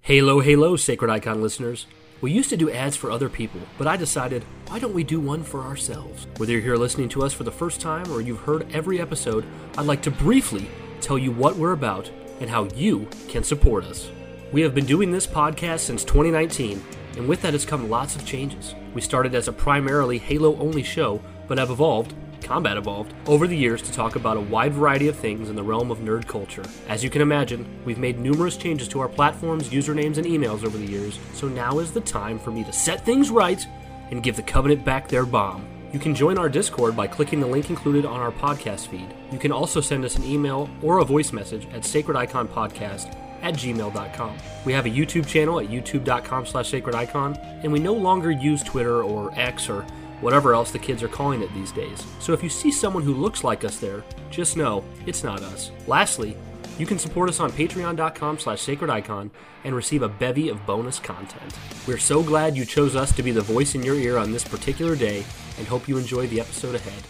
Halo, halo, Sacred Icon listeners. We used to do ads for other people, but I decided, why don't we do one for ourselves? Whether you're here listening to us for the first time or you've heard every episode, I'd like to briefly tell you what we're about and how you can support us. We have been doing this podcast since 2019, and with that has come lots of changes. We started as a primarily Halo-only show, but have evolved, Combat evolved, over the years to talk about a wide variety of things in the realm of nerd culture. As you can imagine, we've made numerous changes to our platforms, usernames, and emails over the years, so now is the time for me to set things right and give the Covenant back their bomb. You can join our Discord by clicking the link included on our podcast feed. You can also send us an email or a voice message at sacrediconpodcast@gmail.com. We have a YouTube channel at youtube.com/sacredicon, and we no longer use Twitter or X or whatever else the kids are calling it these days. So if you see someone who looks like us there, just know it's not us. Lastly, you can support us on patreon.com/sacredicon and receive a bevy of bonus content. We're so glad you chose us to be the voice in your ear on this particular day and hope you enjoy the episode ahead.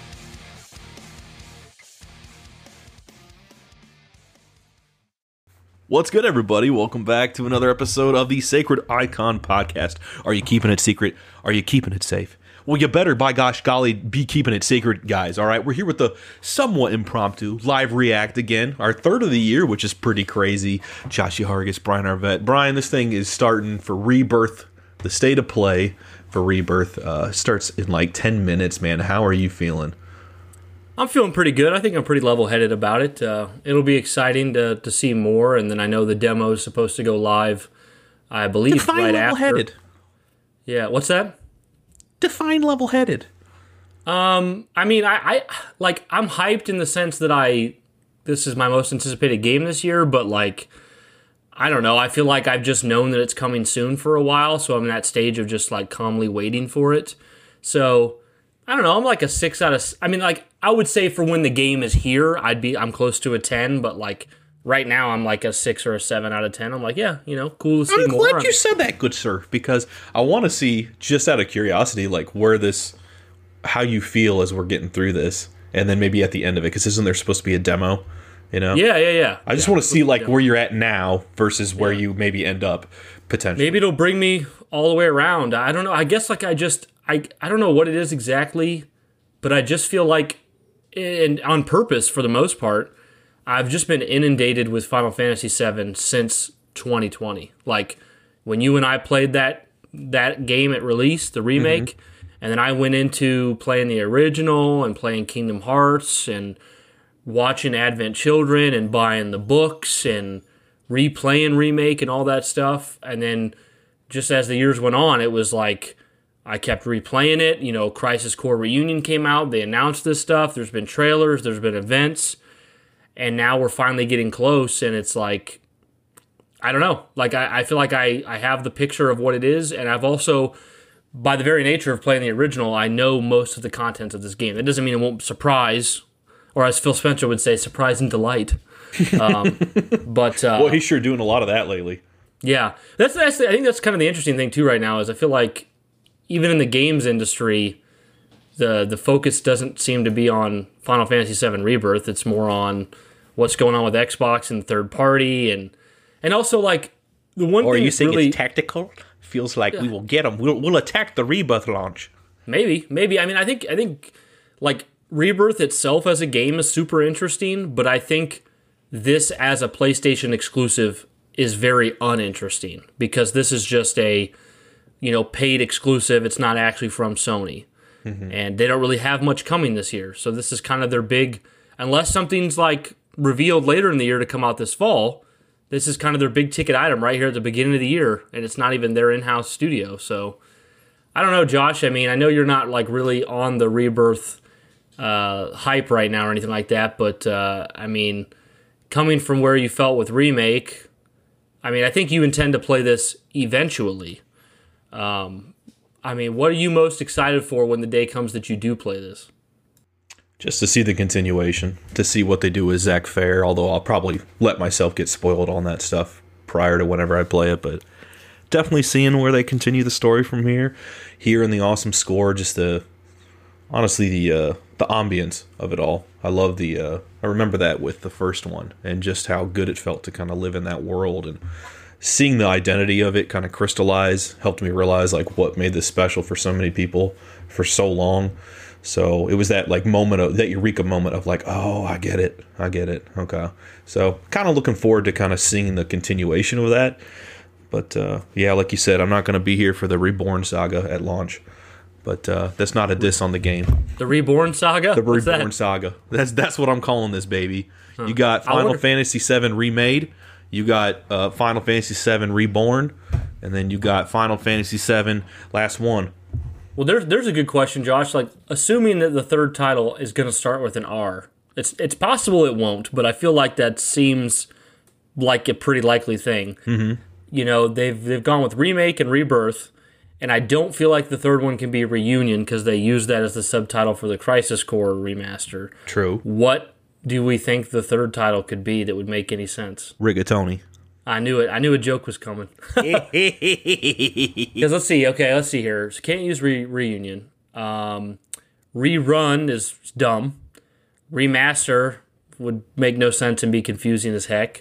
What's good, everybody? Welcome back to another episode of the Sacred Icon Podcast. Are you keeping it secret? Are you keeping it safe? Well, you better, by gosh golly, be keeping it sacred, guys, all right? We're here with the somewhat impromptu live react again, our third of the year, which is pretty crazy. Josh Hargis, Brian Arvett. Brian, this thing is starting for Rebirth. The state of play for Rebirth starts in like 10 minutes, man. How are you feeling? I'm feeling pretty good. I think I'm pretty level-headed about it. It'll be exciting to see more, and then I know the demo is supposed to go live, I believe, Define right level-headed. after. Yeah, what's that? Define level-headed. I mean, I'm hyped in the sense that this is my most anticipated game this year, but like, I don't know. I feel like I've just known that it's coming soon for a while, so I'm in that stage of just like calmly waiting for it. So I don't know. I'm like a 6 out of. I mean, like I would say for when the game is here, I'm close to a 10, but like right now I'm like a 6 or a 7 out of 10. I'm like, yeah, cool to see more. I'm glad you said that, good sir, because I want to see, just out of curiosity, like how you feel as we're getting through this, and then maybe at the end of it, because isn't there supposed to be a demo? Yeah. I just want to see like where you're at now versus where you maybe end up potentially. Maybe it'll bring me all the way around. I don't know. I guess like I don't know what it is exactly, but I just feel like, and on purpose for the most part, I've just been inundated with Final Fantasy VII since 2020. Like when you and I played that game at release, the remake, and then I went into playing the original and playing Kingdom Hearts and watching Advent Children and buying the books and replaying remake and all that stuff. And then just as the years went on, it was like I kept replaying it. Crisis Core Reunion came out. They announced this stuff. There's been trailers. There's been events. And now we're finally getting close, and it's like, I don't know. Like, I feel like I have the picture of what it is, and I've also, by the very nature of playing the original, I know most of the contents of this game. That doesn't mean it won't surprise, or as Phil Spencer would say, surprise and delight. But well, he's sure doing a lot of that lately. Yeah. I think that's kind of the interesting thing, too, right now, is I feel like even in the games industry, the focus doesn't seem to be on Final Fantasy VII Rebirth. It's more on what's going on with Xbox and third party, and also like the one thing. Or are you saying really, it's tactical? Feels like we will get them. We'll attack the Rebirth launch. Maybe. I mean, I think like Rebirth itself as a game is super interesting, but I think this as a PlayStation exclusive is very uninteresting because this is just a paid exclusive. It's not actually from Sony. And they don't really have much coming this year. So this is kind of their big, unless something's like revealed later in the year to come out this fall, this is kind of their big ticket item right here at the beginning of the year. And it's not even their in-house studio. So I don't know, Josh. I mean, I know you're not like really on the Rebirth hype right now or anything like that. But I mean, coming from where you felt with Remake, I mean, I think you intend to play this eventually. I mean, what are you most excited for when the day comes that you do play this? Just to see the continuation, to see what they do with Zack Fair, although I'll probably let myself get spoiled on that stuff prior to whenever I play it, but definitely seeing where they continue the story from here. Hearing the awesome score, just honestly the ambience of it all. I love I remember that with the first one, and just how good it felt to kind of live in that world and seeing the identity of it kind of crystallize helped me realize like what made this special for so many people for so long. So it was that like moment of that eureka moment of like, oh, I get it. Okay. So kind of looking forward to kind of seeing the continuation of that. But yeah, like you said, I'm not going to be here for the Reborn saga at launch. But that's not a diss on the game. The Reborn saga? The Reborn saga. That's what I'm calling this, baby. Huh. You got Final Fantasy VII Remade. You got Final Fantasy VII Reborn. And then you got Final Fantasy VII Last One. Well, there's a good question, Josh. Like, assuming that the third title is going to start with an R. It's possible it won't, but I feel like that seems like a pretty likely thing. Mm-hmm. You know, they've gone with Remake and Rebirth, and I don't feel like the third one can be Reunion because they use that as the subtitle for the Crisis Core remaster. True. What do we think the third title could be that would make any sense? Rigatoni. I knew it. I knew a joke was coming. Because let's see here. So can't use Reunion. Rerun is dumb. Remaster would make no sense and be confusing as heck.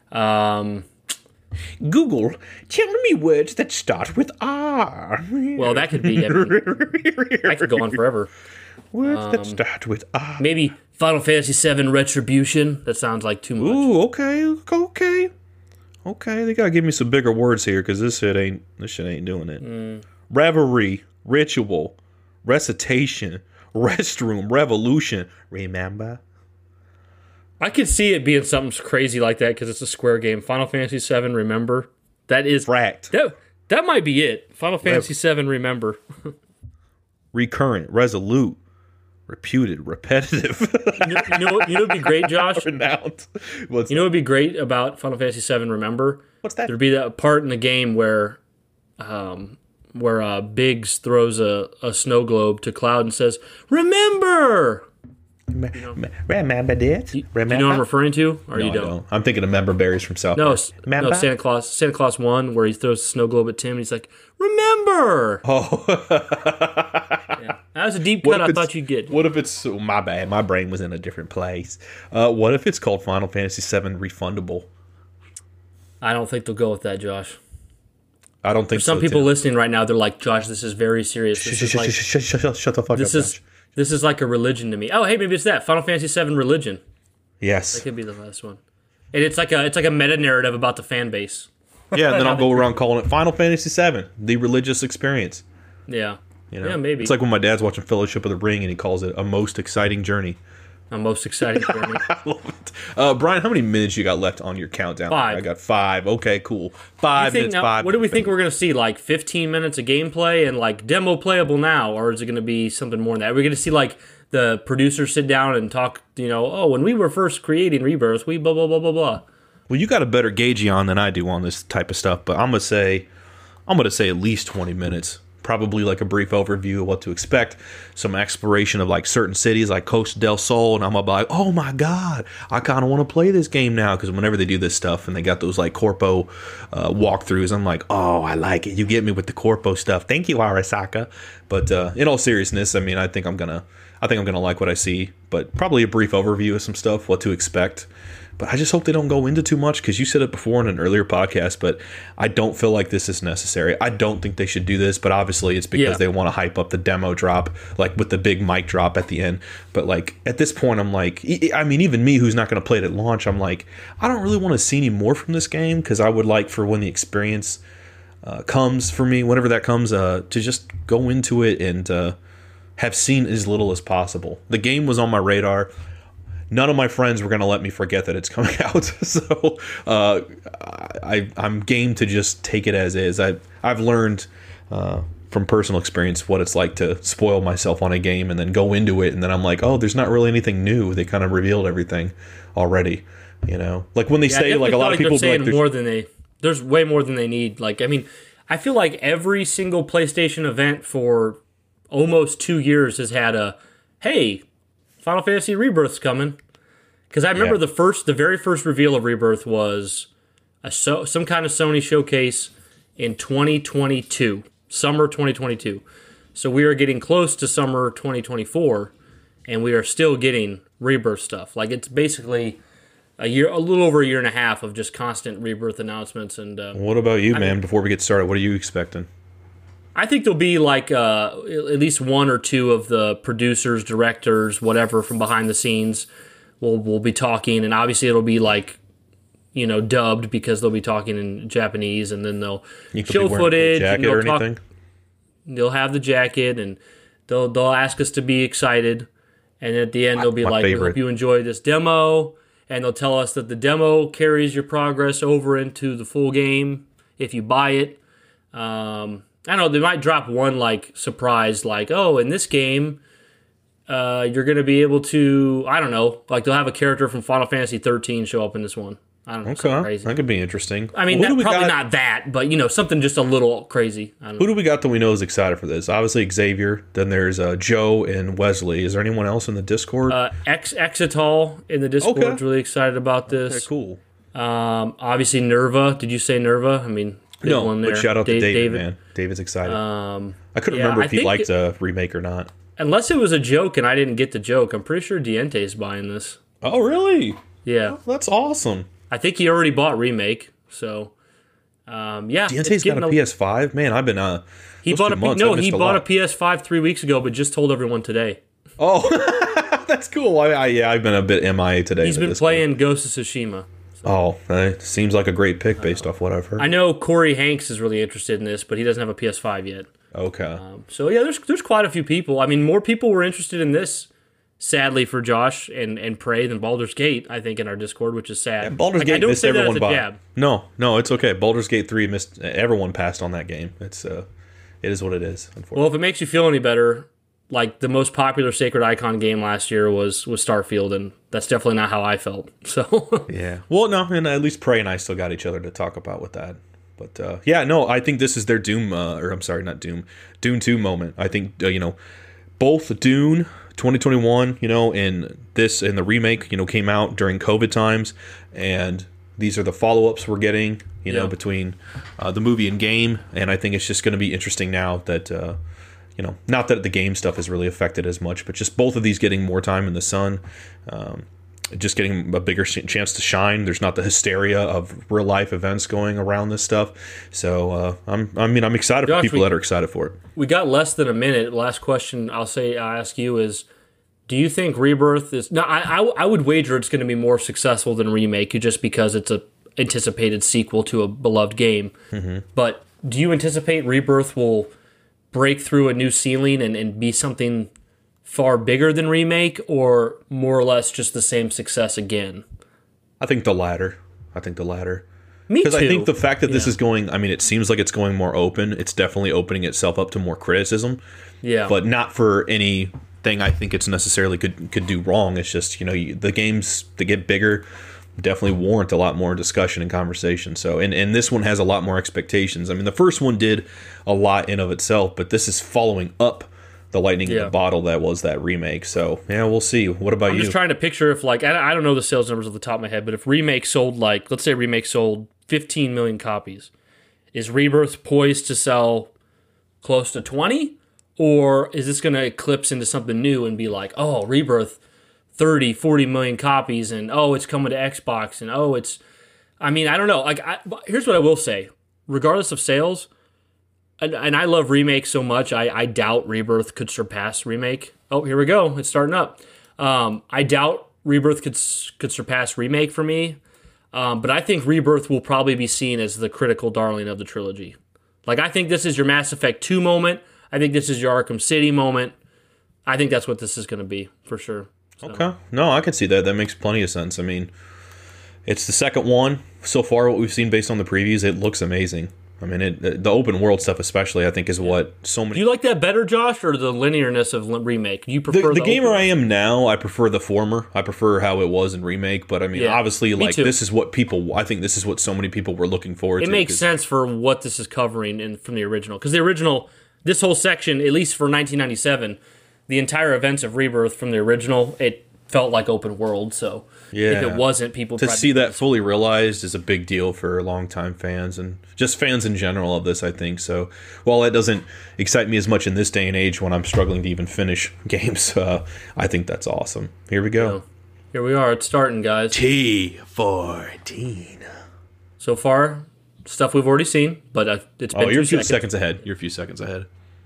Google, tell me words that start with R. Well, that could be. I could go on forever. Words that start with R. Maybe Final Fantasy VII Retribution. That sounds like too much. Ooh, okay. They gotta give me some bigger words here because this shit ain't doing it. Reverie, ritual, recitation, restroom, revolution. Remember? I could see it being something crazy like that because it's a Square game. Final Fantasy VII Remember. That is Fracked. That might be it. Final Fantasy VII Remember. Recurrent, resolute, reputed, repetitive. You know what would be great, Josh? Renowned. What would be great about Final Fantasy VII Remember? What's that? There'd be that part in the game where Biggs throws a snow globe to Cloud and says, "Remember!" Remember this? You know what I'm referring to? Or no, you don't? I'm thinking of Member Berries from South No, Park. no, Santa Claus 1, where he throws a snow globe at Tim and he's like, "Remember!" Oh. Yeah. That was a deep cut I thought you'd get. What if it's... Oh, my bad. My brain was in a different place. What if it's called Final Fantasy VII Refundable? I don't think they'll go with that, Josh. I don't think For some people listening right now, they're like, "Josh, this is very serious. Shut the fuck up, Josh. This is like a religion to me." Oh, hey, maybe it's that Final Fantasy VII Religion. Yes, that could be the last one. And it's like a meta narrative about the fan base. Yeah, and then I'll go around calling it Final Fantasy VII, the religious experience. Yeah, yeah, maybe. It's like when my dad's watching Fellowship of the Ring and he calls it a most exciting journey. A most exciting journey. I love it. Brian, how many minutes you got left on your countdown? 5. I got 5. Okay, cool. 5 minutes. Now, 5. What do we think we're going to see? Like 15 minutes of gameplay and like demo playable now, or is it going to be something more than that? Are we going to see like the producers sit down and talk? When we were first creating Rebirth, we blah blah blah blah blah. Well, you got a better gauge on than I do on this type of stuff, but I'm gonna say at least 20 minutes. Probably like a brief overview of what to expect, some exploration of like certain cities like Costa del Sol, and I'm gonna be like, oh my god, I kind of want to play this game now, because whenever they do this stuff and they got those like Corpo walkthroughs, I'm like, oh, I like it. You get me with the Corpo stuff. Thank you, Arasaka. But in all seriousness, I mean, I think I'm gonna like what I see, but probably a brief overview of some stuff, what to expect. But I just hope they don't go into too much, because you said it before in an earlier podcast, but I don't feel like this is necessary. I don't think they should do this, but obviously it's because they want to hype up the demo drop, like with the big mic drop at the end. But like at this point, I'm like, I mean, even me who's not going to play it at launch, I'm like, I don't really want to see any more from this game, because I would like for when the experience comes for me, whenever that comes, to just go into it and have seen as little as possible. The game was on my radar. None of my friends were going to let me forget that it's coming out, so I'm game to just take it as is. I've learned from personal experience what it's like to spoil myself on a game and then go into it, and then I'm like, oh, there's not really anything new. They kind of revealed everything already, Like when they say, like a lot of people saying like, more than there's way more than they need. Like, I mean, I feel like every single PlayStation event for almost 2 years has had a, hey, Final Fantasy Rebirth's coming. Because I remember the very first reveal of Rebirth was some kind of Sony showcase in 2022, summer 2022. So we are getting close to summer 2024, and we are still getting Rebirth stuff. Like, it's basically a little over a year and a half of just constant Rebirth announcements. And What about you, man? Before we get started, what are you expecting? I think there'll be like at least one or two of the producers, directors, whatever from behind the scenes will be talking, and obviously it'll be like, dubbed because they'll be talking in Japanese, and then they'll show footage. Jacket or anything? They'll have the jacket, and they'll ask us to be excited, and at the end they'll be like, "We hope you enjoy this demo," and they'll tell us that the demo carries your progress over into the full game if you buy it. I don't know, they might drop one like surprise, like, oh, in this game, you're going to be able to, I don't know, like they'll have a character from Final Fantasy 13 show up in this one. I don't know. Okay, crazy. that could be interesting. I mean, probably not that, but something just a little crazy. I don't know. Who do we got that we know is excited for this? Obviously Xavier. Then there's Joe and Wesley. Is there anyone else in the Discord? Exital in the Discord is really excited about this. Okay, cool. Obviously Nerva. Did you say Nerva? I mean, no, one there. But shout out to David, man. David's excited. I couldn't remember if he liked a remake or not. Unless it was a joke and I didn't get the joke, I'm pretty sure Diente's buying this. Oh, really? Yeah. Oh, that's awesome. I think he already bought Remake, so yeah. Diente's got a PS5? Man, I've been he bought a PS5 3 weeks ago, but just told everyone today. Oh, that's cool. I've been a bit MIA today. He's been playing Ghost of Tsushima. So. Oh, it seems like a great pick based off what I've heard. I know Corey Hanks is really interested in this, but he doesn't have a PS5 yet. Okay. So yeah, there's quite a few people. I mean, more people were interested in this, sadly for Josh and Prey, than Baldur's Gate, I think, in our Discord, which is sad. Yeah, Baldur's Gate missed everyone by. Jab. No, it's okay. Baldur's Gate 3 missed. Everyone passed on that game. It is what it is. Unfortunately. Well, if it makes you feel any better, like the most popular Sacred Icon game last year was Starfield, and that's definitely not how I felt. So yeah. Well, no, and at least Prey and I still got each other to talk about with that. But yeah, no, I think this is their Doom, or I'm sorry, not Doom, Dune 2 moment. I think both Dune 2021, and this and the remake, came out during COVID times, and these are the follow-ups we're getting, between the movie and game, and I think it's just going to be interesting now that, not that the game stuff is really affected as much, but just both of these getting more time in the sun, just getting a bigger chance to shine. There's not the hysteria of real life events going around this stuff. So I'm excited for people that are excited for it. We got less than a minute. Last question I'll ask you is, do you think Rebirth is... No, I would wager it's going to be more successful than Remake, just because it's a anticipated sequel to a beloved game. Mm-hmm. But do you anticipate Rebirth will break through a new ceiling and be something far bigger than Remake, or more or less just the same success again? I think the latter. Me too. Because I think the fact that this is going... I mean, it seems like it's going more open. It's definitely opening itself up to more criticism. Yeah. But not for anything I think it's necessarily could do wrong. It's just, the games that get bigger definitely warrant a lot more discussion and conversation. So, and this one has a lot more expectations. I mean, the first one did a lot in of itself, but this is following up the lightning in the bottle that was that remake. So, yeah, we'll see. What about you? I'm just trying to picture if, like, I don't know the sales numbers off the top of my head, but if Remake sold, like, let's say Remake sold 15 million copies, is Rebirth poised to sell close to 20? Or is this going to eclipse into something new and be like, oh, Rebirth, 30, 40 million copies, and oh, it's coming to Xbox, and oh, it's... I mean, I don't know. Like, here's what I will say. Regardless of sales... And I love Remake so much, I doubt Rebirth could surpass Remake. Oh, here we go. It's starting up. I doubt Rebirth could surpass Remake for me. But I think Rebirth will probably be seen as the critical darling of the trilogy. Like, I think this is your Mass Effect 2 moment. I think this is your Arkham City moment. I think that's what this is going to be, for sure. So. Okay. No, I can see that. That makes plenty of sense. I mean, it's the second one. So far, what we've seen based on the previews, it looks amazing. I mean, the open world stuff especially, I think, is what so many... Do you like that better, Josh, or the linearness of Remake? Do you prefer the gamer I am now, I prefer the former. I prefer how it was in Remake, but I mean, obviously, like, this is what people... I think this is what so many people were looking forward to. It makes sense for what this is covering from the original. Because the original, this whole section, at least for 1997, the entire events of Rebirth from the original, it felt like open world, so if it wasn't, people... To see that fully realized is a big deal for longtime fans, and just fans in general of this, I think. So while that doesn't excite me as much in this day and age when I'm struggling to even finish games, I think that's awesome. Here we go. Here we are. It's starting, guys. T14. So far, stuff we've already seen, but it's been Oh, you're 2 a few seconds ahead. You're a few seconds ahead.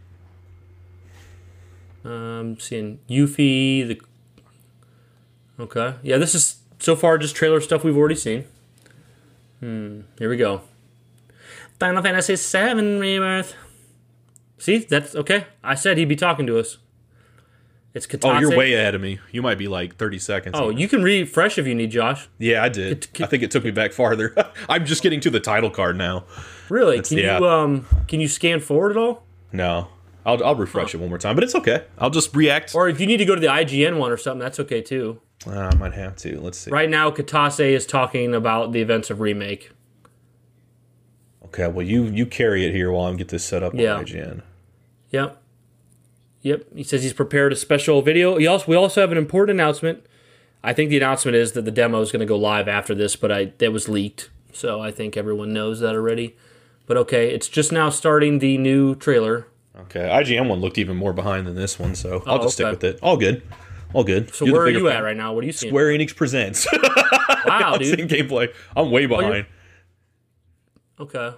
Seeing Yuffie. Okay. Yeah, this is so far just trailer stuff we've already seen. Here we go. Final Fantasy VII Rebirth. See, that's okay. I said he'd be talking to us. It's Katase. Oh, you're way ahead of me. You might be like 30 seconds. Oh, you can refresh if you need, Josh. Yeah, I did. I think it took me back farther. I'm just getting to the title card now. Really? Can you scan forward at all? No. I'll refresh it one more time, but it's okay. I'll just react. Or if you need to go to the IGN one or something, that's okay too. I might have to. Let's see. Right now, Katase is talking about the events of Remake. Okay, well, you carry it here while I get this set up on IGN. Yep. He says he's prepared a special video. We also have an important announcement. I think the announcement is that the demo is going to go live after this, but that was leaked, so I think everyone knows that already. But okay, it's just now starting the new trailer. Okay, IGN one looked even more behind than this one, so I'll just stick with it. All good. So where are you at right now? What are you seeing? Square Enix presents. Wow, dude. Seeing gameplay. I'm way behind. Okay.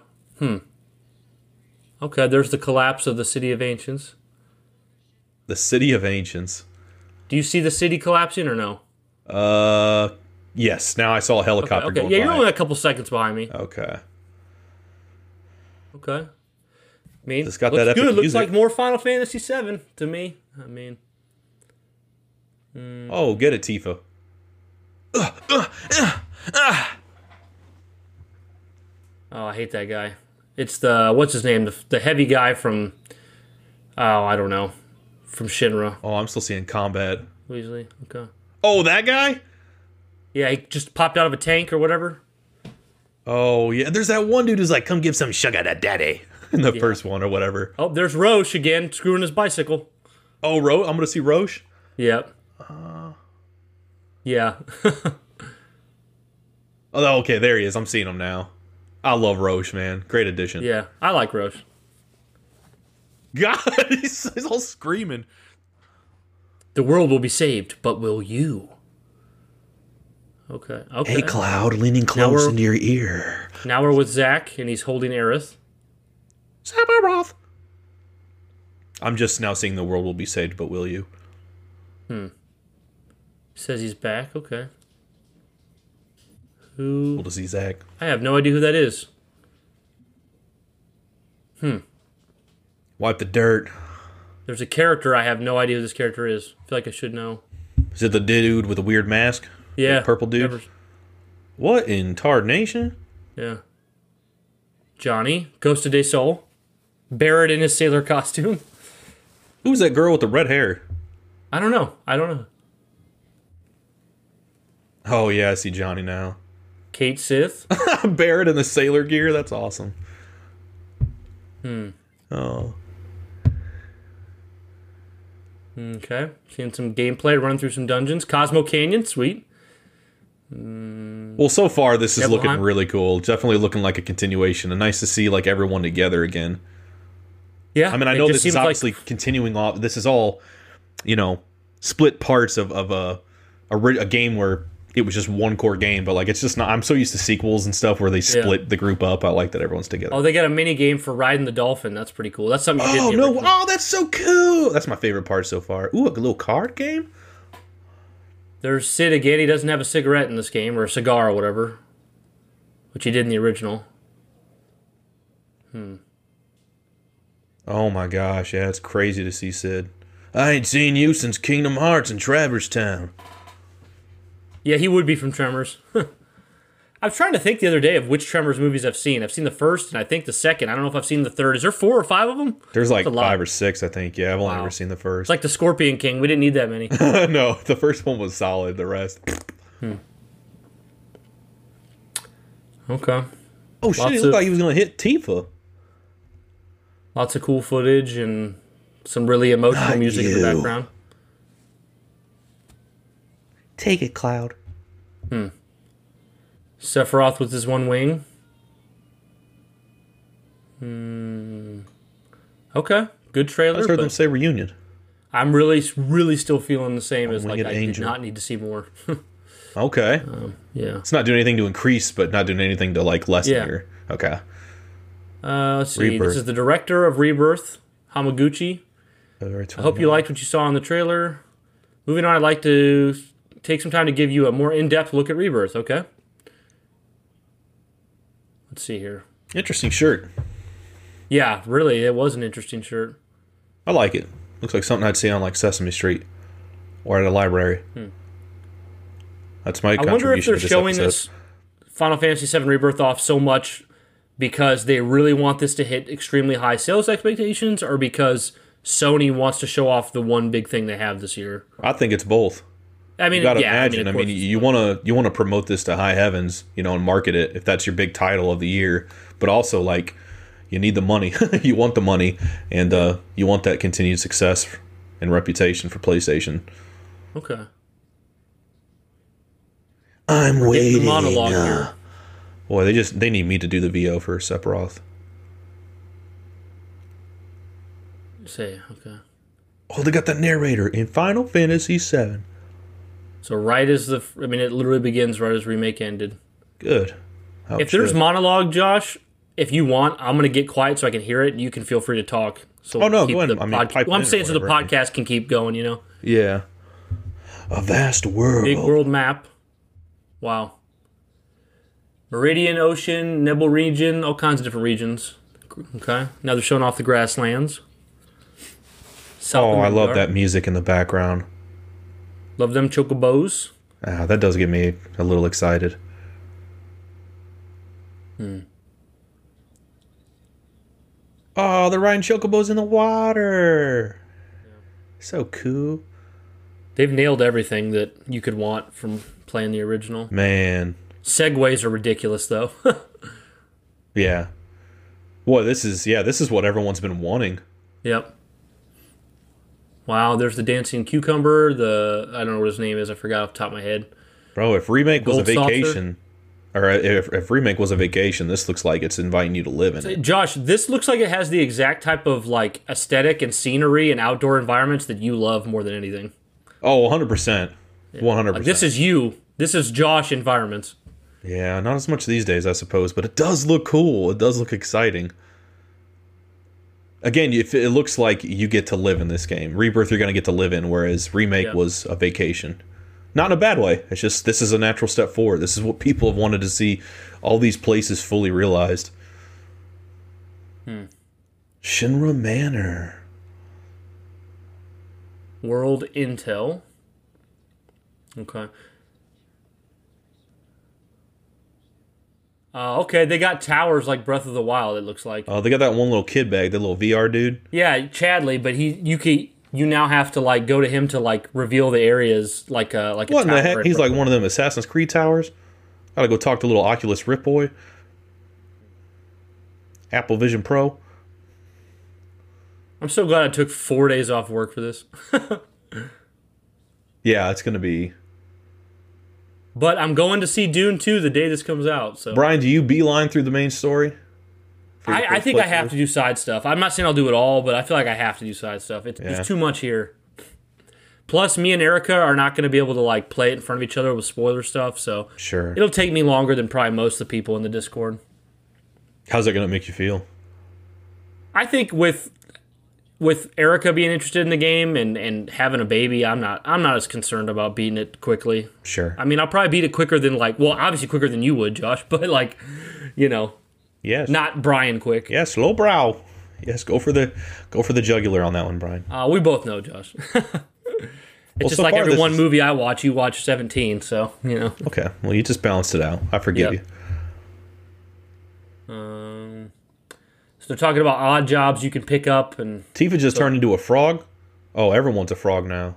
Okay, there's the collapse of the City of Ancients. The City of Ancients. Do you see the city collapsing or no? Yes. Now I saw a helicopter going by. Yeah, you're only a couple seconds behind me. Okay. I mean, it's got looks that epic good. Looks music. like more Final Fantasy VII to me. I mean... Oh, get it, Tifa. Oh, I hate that guy. It's what's his name? The heavy guy from... Oh, I don't know. From Shinra. Oh, I'm still seeing combat. Weasley. Okay. Oh, that guy? Yeah, he just popped out of a tank or whatever. Oh, yeah. There's that one dude who's like, come give some sugar to daddy. In the first one or whatever. Oh, there's Roche again, screwing his bicycle. Oh, Roche? I'm going to see Roche? Yep. Yeah. Oh, okay. There he is. I'm seeing him now. I love Roche, man. Great addition. Yeah, I like Roche. God, he's all screaming. The world will be saved, but will you? Okay. Hey, Cloud, leaning close into your ear. Now we're with Zack, and he's holding Aerith. Sephiroth. I'm just now seeing the world will be saved, but will you? Says he's back. Okay. Who? Cool to see Zack. I have no idea who that is. Wipe the dirt. There's a character. I have no idea who this character is. I feel like I should know. Is it the dude with the weird mask? Yeah. The purple dude? What in tarnation? Yeah. Johnny, Ghost of Day Soul. Barrett in his sailor costume. Who's that girl with the red hair? I don't know. Oh, yeah, I see Johnny now. Kate Sith. Barrett in the sailor gear? That's awesome. Oh. Okay. Seeing some gameplay, running through some dungeons. Cosmo Canyon, sweet. Well, so far, this is looking really cool. Definitely looking like a continuation. And nice to see, like, everyone together again. Yeah. I mean, I know this is obviously continuing off. This is all, split parts of a game where it was just one core game, but like it's just not. I'm so used to sequels and stuff where they split the group up. I like that everyone's together. Oh, they got a mini game for riding the dolphin. That's pretty cool. That's something you did in the original. Oh, that's so cool. That's my favorite part so far. Ooh, a little card game. There's Sid again. He doesn't have a cigarette in this game, or a cigar or whatever, which he did in the original. Oh my gosh, yeah, it's crazy to see Sid. I ain't seen you since Kingdom Hearts and Traverse Town. Yeah, he would be from Tremors. I was trying to think the other day of which Tremors movies I've seen. I've seen the first, and I think the second. I don't know if I've seen the third. Is there 4 or 5 of them? There's like 5 or 6, I think. Yeah, I've only ever seen the first. It's like the Scorpion King. We didn't need that many. No, the first one was solid. The rest. Okay. Oh, shit, he looked like he was going to hit Tifa. Lots of cool footage and some really emotional music in the background. Take it, Cloud. Sephiroth with his one wing. Okay, good trailer. I just heard them say reunion. I'm really still feeling the same as like I Angel. did not need to see more. Okay. Yeah. It's not doing anything to increase, but not doing anything to like lessen Yeah. your. Okay. Let's see. Rebirth. This is the director of Rebirth, Hamaguchi. I hope you liked what you saw in the trailer. Moving on, I'd like to take some time to give you a more in-depth look at Rebirth, okay? Let's see here. Interesting shirt. Yeah, really, it was an interesting shirt. I like it. Looks like something I'd see on like Sesame Street or at a library. That's my I wonder if contribution they're to this showing episode. this Final Fantasy VII Rebirth off so much because they really want this to hit extremely high sales expectations, or because Sony wants to show off the one big thing they have this year. I think it's both. I mean, You gotta yeah, imagine. of course. You want to promote this to high heavens, and market it if that's your big title of the year. But also, like, you need the money. You want the money, and you want that continued success and reputation for PlayStation. Okay. I'm Getting waiting. the monologue here. Boy, they need me to do the VO for Sephiroth. Say, okay. Oh, they got the narrator in Final Fantasy VII. So right as it literally begins right as Remake ended. Good. How If it there's should. monologue, Josh, if you want, I'm going to get quiet so I can hear it, and you can feel free to talk. So Oh, no, keep go ahead. the I mean, pipe well, I'm in or saying so the whatever. podcast can keep going, Yeah. A vast world. Big world map. Wow. Meridian, Ocean, Nibble region, all kinds of different regions. Okay. Now they're showing off the grasslands. South Oh, I love Midgar. that music in the background. Love them chocobos. That does get me a little excited. Oh, they're riding chocobos in the water. So cool. They've nailed everything that you could want from playing the original. Man. Segways are ridiculous, though. Yeah. Boy, this is what everyone's been wanting. Yep. Wow, there's the dancing cucumber. I don't know what his name is. I forgot off the top of my head. Bro, if Remake was a Gold saucer? vacation, or if Remake was a vacation, this looks like it's inviting you to live in it. Josh, this looks like it has the exact type of like aesthetic and scenery and outdoor environments that you love more than anything. Oh, 100%. 100%. Like, this is you. This is Josh environments. Yeah, not as much these days, I suppose, but it does look cool. It does look exciting. Again, it looks like you get to live in this game. Rebirth, you're going to get to live in, whereas Remake was a vacation. Not in a bad way. It's just, this is a natural step forward. This is what people have wanted to see all these places fully realized. Shinra Manor. World Intel. Okay. Okay, they got towers like Breath of the Wild, it looks like. Oh, they got that one little kid bag, that little VR dude. Yeah, Chadley, but you now have to like go to him to like reveal the areas like a What in the tower heck? at He's Breath like one of them Assassin's Creed towers. Gotta go talk to little Oculus Rift boy. Apple Vision Pro. I'm so glad I took 4 days off work for this. Yeah, it's gonna be. But I'm going to see Dune 2 the day this comes out. So Brian, do you beeline through the main story? I think I have to do side stuff. I'm not saying I'll do it all, but I feel like I have to do side stuff. Yeah. There's too much here. Plus, me and Erica are not going to be able to like play it in front of each other with spoiler stuff, so Sure. it'll take me longer than probably most of the people in the Discord. How's that gonna make you feel? I think with Erica being interested in the game and having a baby, I'm not as concerned about beating it quickly. Sure. I mean, I'll probably beat it quicker than obviously quicker than you would, Josh, but Yes. not Brian quick. Yes, low brow. Yes, go for the jugular on that one, Brian. We both know, Josh. It's just so like far every this one is- movie I watch, you watch 17, so, Okay. Well, you just balanced it out. I forgive Yep. you. So they're talking about odd jobs you can pick up, and Tifa just turned into a frog. Oh, everyone's a frog now.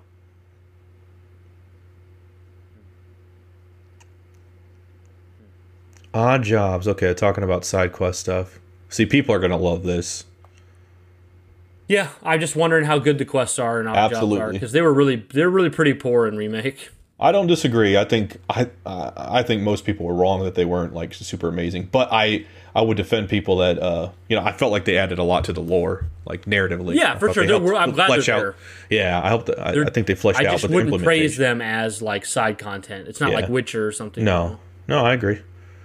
Odd jobs. Okay, talking about side quest stuff. See, people are gonna love this. yeah, I'm just wondering how good the quests are and odd jobs are, Absolutely. because they're really pretty poor in Remake. I don't disagree. I think most people were wrong that they weren't like super amazing. But I would defend people that I felt like they added a lot to the lore, like narratively. Yeah, for sure. I'm glad they're there. Yeah, I think they fleshed out. I just but wouldn't praise them as like side content. It's not like Witcher or something. No, I agree.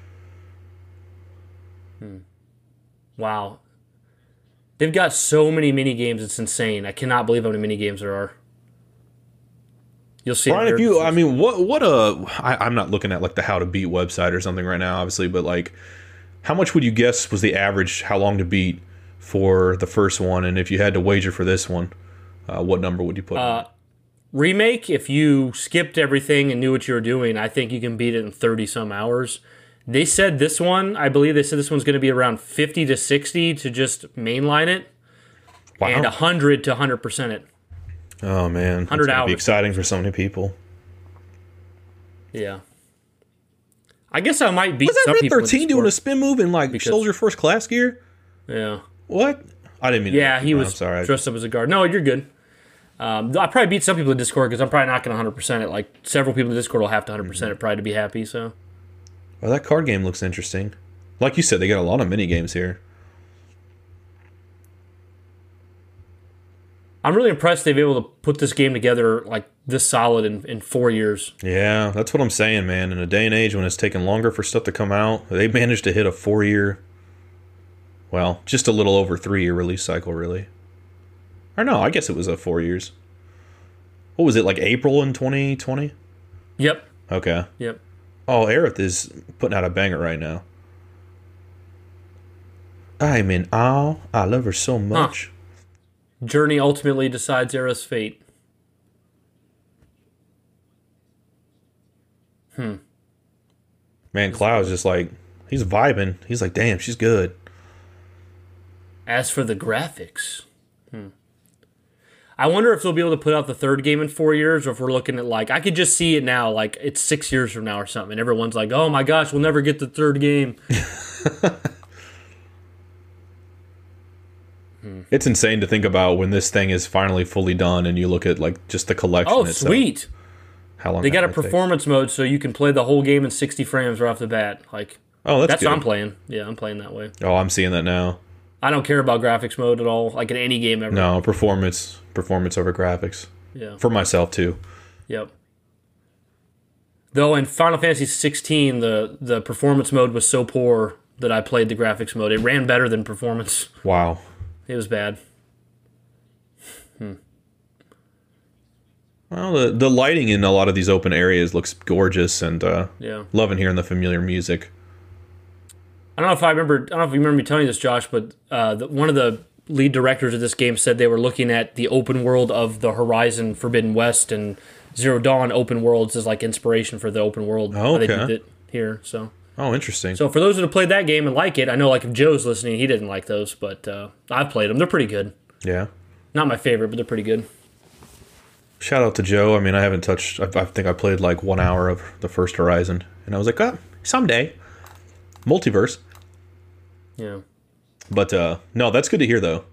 Wow, they've got so many mini games. It's insane. I cannot believe how many mini games there are. You'll see. Brian, I'm not looking at like the How to Beat website or something right now, obviously, but like, how much would you guess was the average how long to beat for the first one? And if you had to wager for this one, what number would you put? Remake, if you skipped everything and knew what you were doing, I think you can beat it in 30 some hours. They said this one, I believe they said this one's going to be around 50 to 60 to just mainline it, and 100 to 100% it. Oh man, 100 hours. Be exciting for so many people. Yeah, I guess I might beat. Was that Red 13 doing a spin move in like Soldier First Class gear? Yeah. What? I didn't mean. Yeah, he was. I'm sorry. Dressed up as a guard. No, you're good. I probably beat some people in Discord because I'm probably not going to 100% it. Like several people in Discord will have to 100% it probably to be happy. So. Well, that card game looks interesting. Like you said, they got a lot of mini games here. I'm really impressed they've been able to put this game together like this solid in 4 years. Yeah, that's what I'm saying, man. In a day and age when it's taking longer for stuff to come out, they managed to hit a 4-year, well, just a little over 3-year release cycle, really. Or no, I guess it was 4 years. What was it, like April in 2020? Yep. Okay. Yep. Oh, Aerith is putting out a banger right now. I'm in awe. I love her so much. Huh. Journey ultimately decides Aerith's fate. Man, Cloud's just like, he's vibing. He's like, damn, she's good. As for the graphics, I wonder if they'll be able to put out the third game in 4 years, or if we're looking at like, I could just see it now, like it's 6 years from now or something. And everyone's like, oh my gosh, we'll never get the third game. It's insane to think about when this thing is finally fully done and you look at like just the collection itself. Sweet. How long they got a performance mode so you can play the whole game in 60 frames right off the bat. Like, that's good. what I'm playing. Yeah, I'm playing that way. Oh, I'm seeing that now. I don't care about graphics mode at all, like in any game ever. No, performance over graphics. Yeah. For myself too. Yep. Though in Final Fantasy 16, the performance mode was so poor that I played the graphics mode. It ran better than performance. Wow. It was bad. Well, the lighting in a lot of these open areas looks gorgeous, and yeah, loving hearing the familiar music. I don't know if you remember me telling you this, Josh, but one of the lead directors of this game said they were looking at the open world of the Horizon Forbidden West and Zero Dawn open worlds as like inspiration for the open world. Oh, okay. How they did it here. So. Oh, interesting. So for those that have played that game and like it, I know like if Joe's listening, he didn't like those, but I've played them. They're pretty good. Yeah. Not my favorite, but they're pretty good. Shout out to Joe. I mean, I haven't touched. I think I played like 1 hour of the first Horizon, and I was like, someday, multiverse. Yeah. But no, that's good to hear though.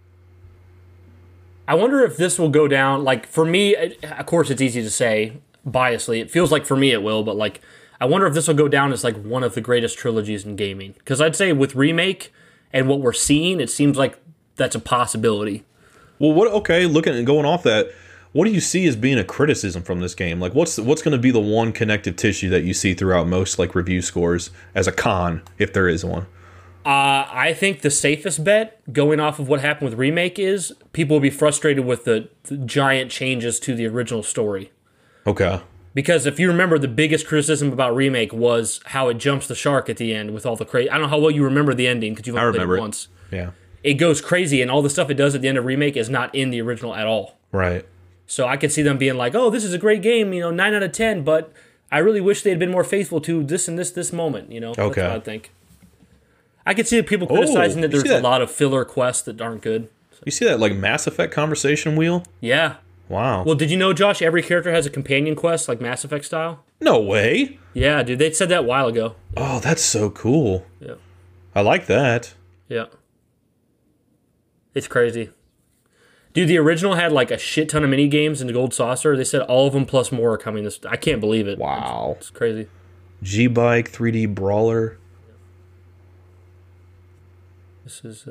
I wonder if this will go down. Like for me, of course, it's easy to say biasly. It feels like for me it will, but like I wonder if this will go down as like one of the greatest trilogies in gaming. Because I'd say with Remake and what we're seeing, it seems like that's a possibility. Well, looking and going off that, what do you see as being a criticism from this game? Like, what's going to be the one connective tissue that you see throughout most like review scores as a con, if there is one? I think the safest bet, going off of what happened with Remake, is people will be frustrated with the giant changes to the original story. Okay. Because if you remember, the biggest criticism about Remake was how it jumps the shark at the end with all the crazy. I don't know how well you remember the ending because you've only played it once. Yeah. It goes crazy, and all the stuff it does at the end of Remake is not in the original at all. Right. So I could see them being like, "Oh, this is a great game, 9 out of 10," but I really wish they had been more faithful to this and this moment. Okay. That's what I think. I could see people criticizing that there's a lot of filler quests that aren't good. So. You see that like Mass Effect conversation wheel? Yeah. Wow. Well, did you know, Josh, every character has a companion quest, like Mass Effect style? No way. Yeah, dude, they said that a while ago. Oh, that's so cool. Yeah. I like that. Yeah. It's crazy. Dude, the original had like a shit ton of mini games in the Gold Saucer. They said all of them plus more are coming. I can't believe it. Wow. It's crazy. G-Bike 3D Brawler. This is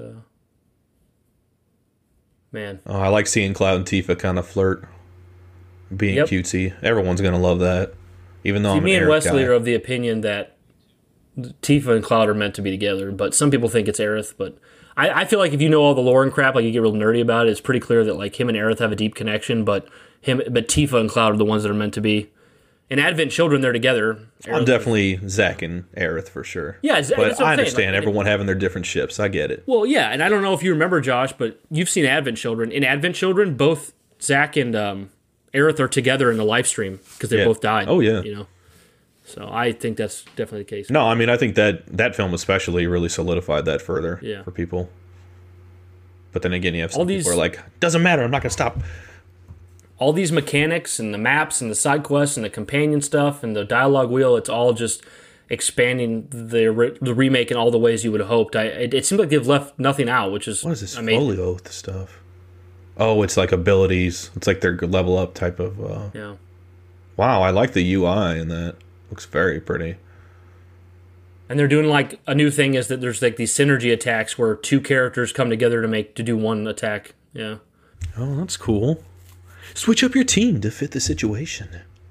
man. Oh, I like seeing Cloud and Tifa kind of flirt, being cutesy. Everyone's gonna love that. Even though me and Aerith Wesley guy. are of the opinion that Tifa and Cloud are meant to be together, but some people think it's Aerith. But I feel like if you know all the lore and crap, like you get real nerdy about it, it's pretty clear that like him and Aerith have a deep connection. But Tifa and Cloud are the ones that are meant to be. In Advent Children, they're together. I'm definitely Zack and Aerith for sure. Yeah, but I understand like, everyone having their different ships. I get it. Well, yeah, and I don't know if you remember, Josh, but you've seen Advent Children. In Advent Children, both Zack and Aerith are together in the live stream because they both died. Oh yeah, you know. So I think that's definitely the case. No, I mean I think that film especially really solidified that further for people. But then again, you have some people who are like, doesn't matter. I'm not gonna stop. All these mechanics and the maps and the side quests and the companion stuff and the dialogue wheel, it's all just expanding the remake in all the ways you would have hoped. It seems like they've left nothing out, which is what is this amazing. folio with the stuff? Oh, it's like abilities. It's like their level up type of. Yeah. Wow, I like the UI in that. Looks very pretty. And they're doing like a new thing is that there's like these synergy attacks where two characters come together to do one attack. Yeah. Oh, that's cool. Switch up your team to fit the situation.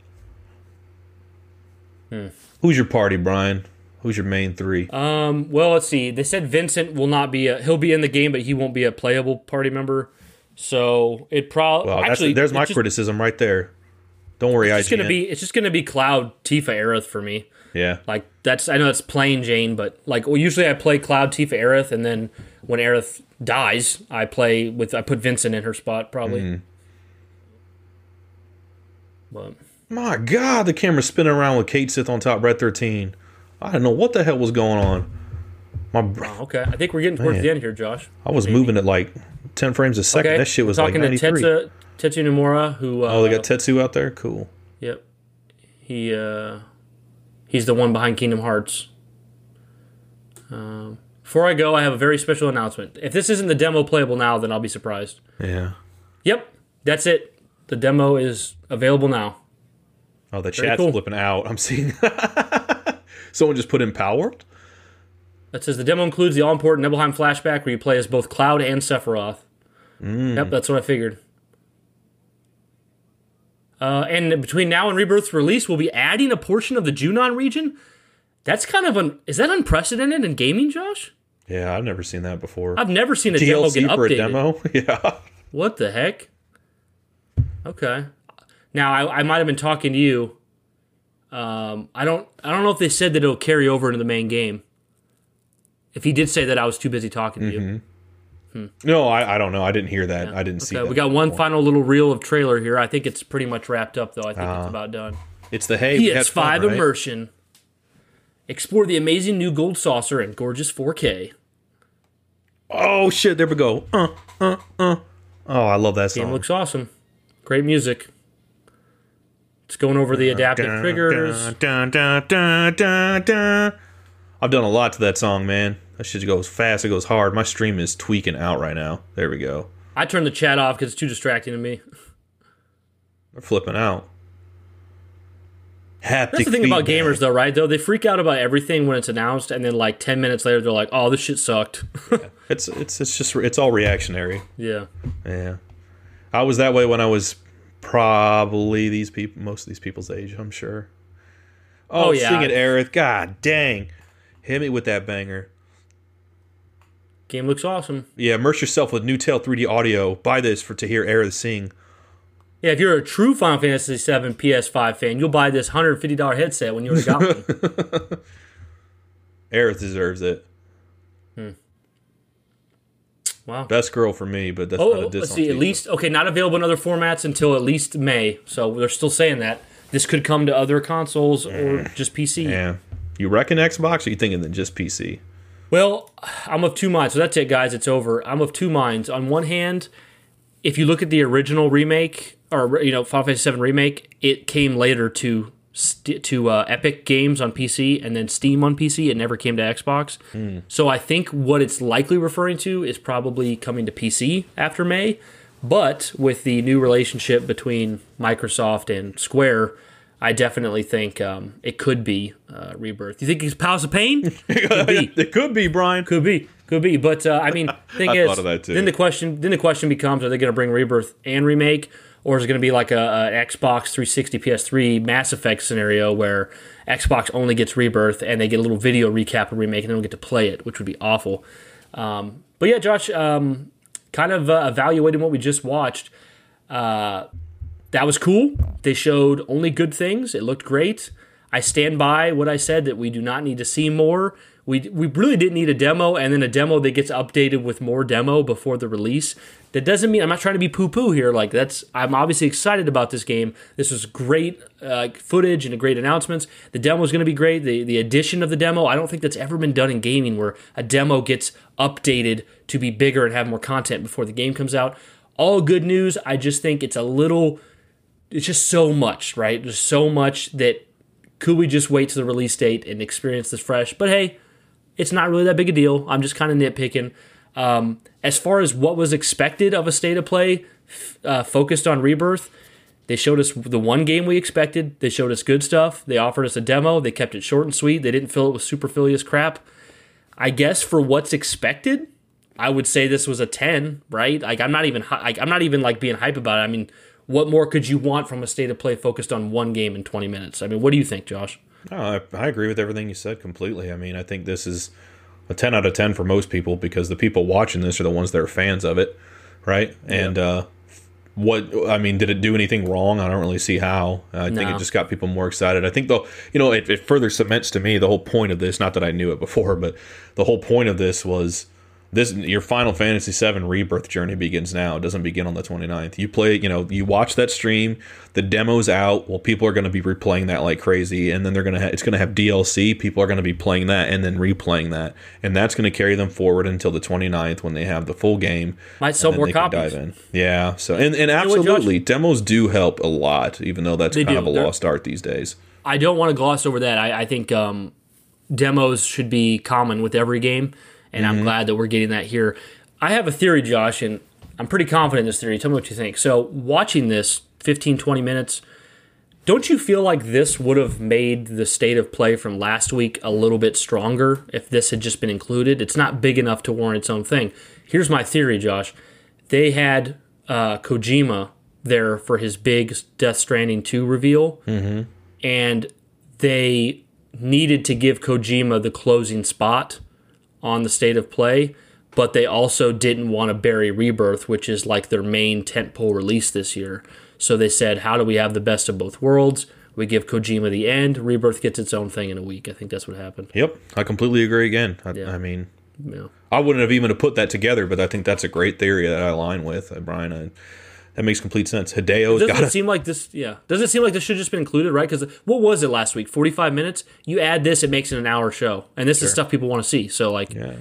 Who's your party, Brian? Who's your main three? Well, let's see. They said Vincent will not be he'll be in the game, but he won't be a playable party member. So it probably there's my criticism right there. Don't worry, it's just gonna be Cloud, Tifa, Aerith for me. Yeah. Like I know that's plain Jane, but like usually I play Cloud, Tifa, Aerith, and then when Aerith dies, I put Vincent in her spot probably. Mm-hmm. But my God, the camera's spinning around with Kate Sith on top, Red 13. I don't know what the hell was going on. Okay, I think we're getting towards the end here, Josh. I was moving at like 10 frames a second. Okay. That shit was like 93. Talking to Tetsu Nomura, who... they got Tetsu out there? Cool. Yep. He's the one behind Kingdom Hearts. Before I go, I have a very special announcement. If this isn't the demo playable now, then I'll be surprised. Yeah. Yep, that's it. The demo is available now. Oh, the chat's flipping out. I'm seeing... Someone just put empowered? That says the demo includes the all-important Nibelheim flashback where you play as both Cloud and Sephiroth. Yep, that's what I figured. And between now and Rebirth's release, we'll be adding a portion of the Junon region. That's kind of is that unprecedented in gaming, Josh? Yeah, I've never seen that before. I've never seen a demo get updated. For a demo? Yeah. What the heck? Okay. Now I might have been talking to you. I don't know if they said that it'll carry over into the main game. If he did say that, I was too busy talking to you. No, I don't know. I didn't hear that. I didn't see that. We got one final little reel of trailer here. I think it's pretty much wrapped up, though. I think it's about done. It's the PS5 immersion. Explore the amazing new gold saucer and gorgeous 4K. Oh, shit. There we go. Oh, I love that song. Game looks awesome. Great music. It's going over the adaptive triggers. I've done a lot to that song, man. That shit goes fast. It goes hard. My stream is tweaking out right now. There we go. I turned the chat off because it's too distracting to me. They're flipping out. Haptic That's the thing about gamers, though, right? Though they freak out about everything when it's announced, and then like 10 minutes later, they're like, "Oh, this shit sucked." It's all reactionary. Yeah. Yeah. I was that way when I was probably most of these people's age, I'm sure. Oh yeah. Sing it, Aerith. God dang. Hit me with that banger. Game looks awesome. Yeah, immerse yourself with Newtel 3D audio. Buy this to hear Aerith sing. Yeah, if you're a true Final Fantasy VII PS5 fan, you'll buy this $150 headset when you already got one. Aerith deserves it. Wow. Best girl for me, but that's not a diss. Let's see. At least, not available in other formats until at least May. So they're still saying that. This could come to other consoles or just PC. Yeah. You reckon Xbox, or you thinking that just PC? Well, I'm of two minds. So that's it, guys. It's over. I'm of two minds. On one hand, if you look at the original remake, or Final Fantasy VII remake, it came later to Epic Games on PC and then Steam on PC. It never came to Xbox. So I think what it's likely referring to is probably coming to PC after May. But with the new relationship between Microsoft and Square, I definitely think it could be Rebirth. You think it's Palace of Pain? Could be. It could be, Brian. Could be. But I mean, thing I is, thought of that too. then the question becomes: are they going to bring Rebirth and remake, or is it going to be like a Xbox 360, PS3 Mass Effect scenario where Xbox only gets Rebirth and they get a little video recap of remake and they don't get to play it, which would be awful. But yeah, Josh, kind of evaluating what we just watched. That was cool. They showed only good things. It looked great. I stand by what I said, that we do not need to see more. We really didn't need a demo, and then a demo that gets updated with more demo before the release. That doesn't mean I'm not trying to be poo-poo here. I'm obviously excited about this game. This was great footage and great announcements. The demo is going to be great. The addition of the demo, I don't think that's ever been done in gaming, where a demo gets updated to be bigger and have more content before the game comes out. All good news. I just think it's just so much, right? There's so much that could we just wait to the release date and experience this fresh? But hey, it's not really that big a deal. I'm just kind of nitpicking. As far as what was expected of a state of play focused on Rebirth, they showed us the one game we expected. They showed us good stuff. They offered us a demo. They kept it short and sweet. They didn't fill it with supercilious crap. I guess for what's expected, I would say this was a 10, right? I'm not even being hype about it. I mean, what more could you want from a state of play focused on one game in 20 minutes? I mean, what do you think, Josh? No, I agree with everything you said completely. I mean, I think this is a 10 out of 10 for most people, because the people watching this are the ones that are fans of it, right? And did it do anything wrong? I don't really see how. I think it just got people more excited. I think, though, it further cements to me the whole point of this, not that I knew it before, but the whole point of this was your Final Fantasy VII Rebirth journey begins now. It doesn't begin on the 29th. You play, you watch that stream, the demo's out. Well, people are going to be replaying that like crazy, and then it's going to have DLC. People are going to be playing that and then replaying that, and that's going to carry them forward until the 29th when they have the full game. Might sell more copies. Dive in. Yeah. So and absolutely, demos do help a lot, even though that's kind of a lost art these days. I don't want to gloss over that. I think demos should be common with every game. And I'm glad that we're getting that here. I have a theory, Josh, and I'm pretty confident in this theory. Tell me what you think. So watching this 15, 20 minutes, don't you feel like this would have made the state of play from last week a little bit stronger if this had just been included? It's not big enough to warrant its own thing. Here's my theory, Josh. They had Kojima there for his big Death Stranding 2 reveal, and they needed to give Kojima the closing spot on the state of play, but they also didn't want to bury Rebirth, which is like their main tentpole release this year. So they said, how do we have the best of both worlds? We give Kojima the end. Rebirth gets its own thing in a week. I think that's what happened. Yep, I completely agree again. I mean, I wouldn't have even put that together, but I think that's a great theory that I align with, Brian. That makes complete sense. Hideo's got it. Seem like this? Yeah. Doesn't it seem like this should have just been included, right? Because what was it last week? 45 minutes. You add this, it makes it an hour show, and this is stuff people want to see. So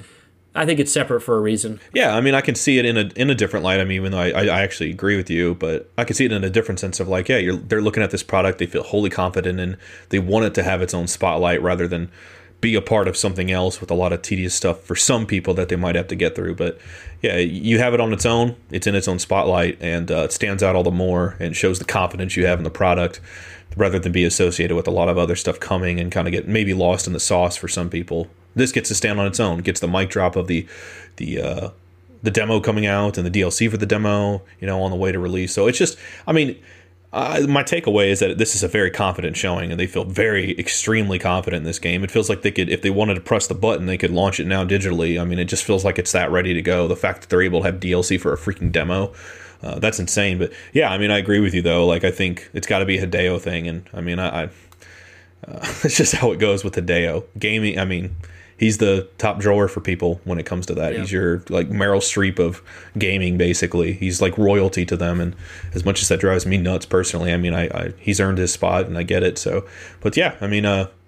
I think it's separate for a reason. Yeah, I mean, I can see it in a different light. I mean, even though I actually agree with you, but I can see it in a different sense of like, they're looking at this product, they feel wholly confident, and they want it to have its own spotlight rather than be a part of something else with a lot of tedious stuff for some people that they might have to get through. But yeah, you have it on its own. It's in its own spotlight, and it stands out all the more and shows the confidence you have in the product rather than be associated with a lot of other stuff coming and kind of get maybe lost in the sauce for some people. This gets to stand on its own, gets the mic drop of the demo coming out and the DLC for the demo, on the way to release. So it's just, I mean, my takeaway is that this is a very confident showing, and they feel extremely confident in this game. It feels like they could, if they wanted to press the button, they could launch it now digitally. I mean, it just feels like it's that ready to go. The fact that they're able to have DLC for a freaking demo, that's insane. But yeah, I mean, I agree with you though. Like, I think it's got to be a Hideo thing, and I mean, it's just how it goes with Hideo gaming. I mean, he's the top drawer for people when it comes to that. Yeah. He's your like Meryl Streep of gaming, basically. He's like royalty to them, and as much as that drives me nuts personally, I mean, he's earned his spot, and I get it. So, but yeah, I mean,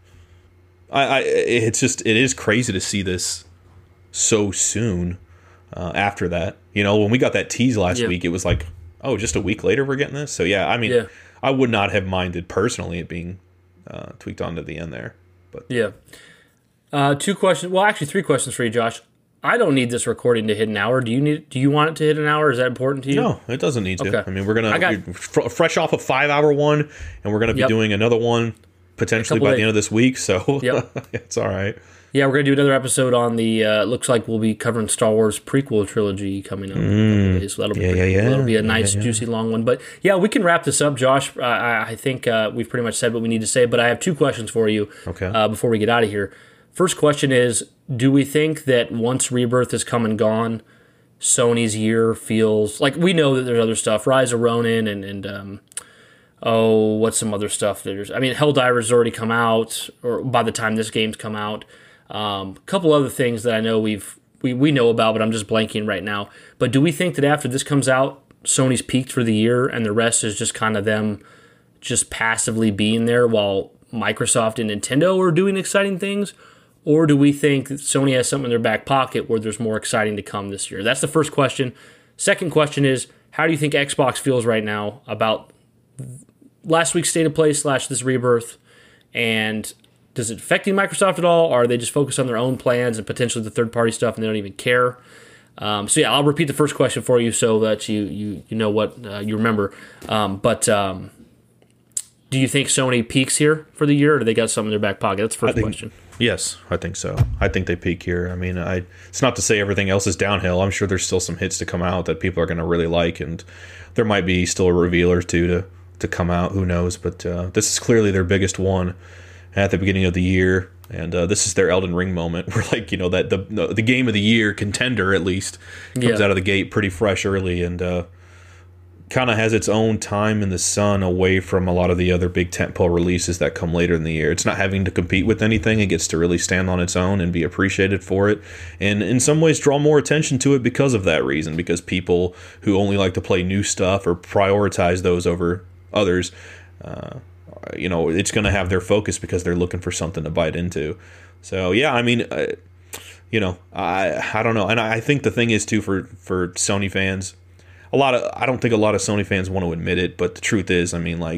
it is crazy to see this so soon after that. When we got that tease last week, it was like, oh, just a week later we're getting this. So yeah, I mean, I would not have minded personally it being tweaked onto the end there, but yeah. 2 questions. Well, actually, 3 questions for you, Josh. I don't need this recording to hit an hour. Do you want it to hit an hour? Is that important to you? No, it doesn't need to. Okay. I mean, we're fresh off a 5-hour one, and we're gonna be doing another one potentially by the end of this week. So it's all right. Yeah, we're going to do another episode on the, looks like we'll be covering Star Wars prequel trilogy coming up in a couple of days. So that'll be a nice, juicy, long one. But yeah, we can wrap this up, Josh. I think we've pretty much said what we need to say, but I have two questions for you before we get out of here. First question is, do we think that once Rebirth is come and gone, Sony's year feels like, we know that there's other stuff, Rise of Ronin and what's some other stuff? Helldiver's already come out, or by the time this game's come out. A couple other things that I know we know about, but I'm just blanking right now. But do we think that after this comes out, Sony's peaked for the year and the rest is just kind of them just passively being there while Microsoft and Nintendo are doing exciting things? Or do we think that Sony has something in their back pocket where there's more exciting to come this year? That's the first question. Second question is, how do you think Xbox feels right now about last week's State of Play / this Rebirth? And does it affect Microsoft at all? Or are they just focused on their own plans and potentially the third-party stuff and they don't even care? I'll repeat the first question for you so that you know what you remember. Do you think Sony peaks here for the year, or do they got something in their back pocket? That's the first question. Yes, I think so. I think they peak here. I mean, it's not to say everything else is downhill. I'm sure there's still some hits to come out that people are going to really like, and there might be still a reveal or two to come out. Who knows? But this is clearly their biggest one at the beginning of the year, and this is their Elden Ring moment, where that the game of the year contender at least comes out of the gate pretty fresh early, and kind of has its own time in the sun away from a lot of the other big tentpole releases that come later in the year. It's not having to compete with anything; it gets to really stand on its own and be appreciated for it, and in some ways draw more attention to it because of that reason. Because people who only like to play new stuff or prioritize those over others. It's going to have their focus because they're looking for something to bite into. So, yeah, I mean, I don't know. And I think the thing is, too, for Sony fans, I don't think a lot of Sony fans want to admit it, but the truth is, I mean,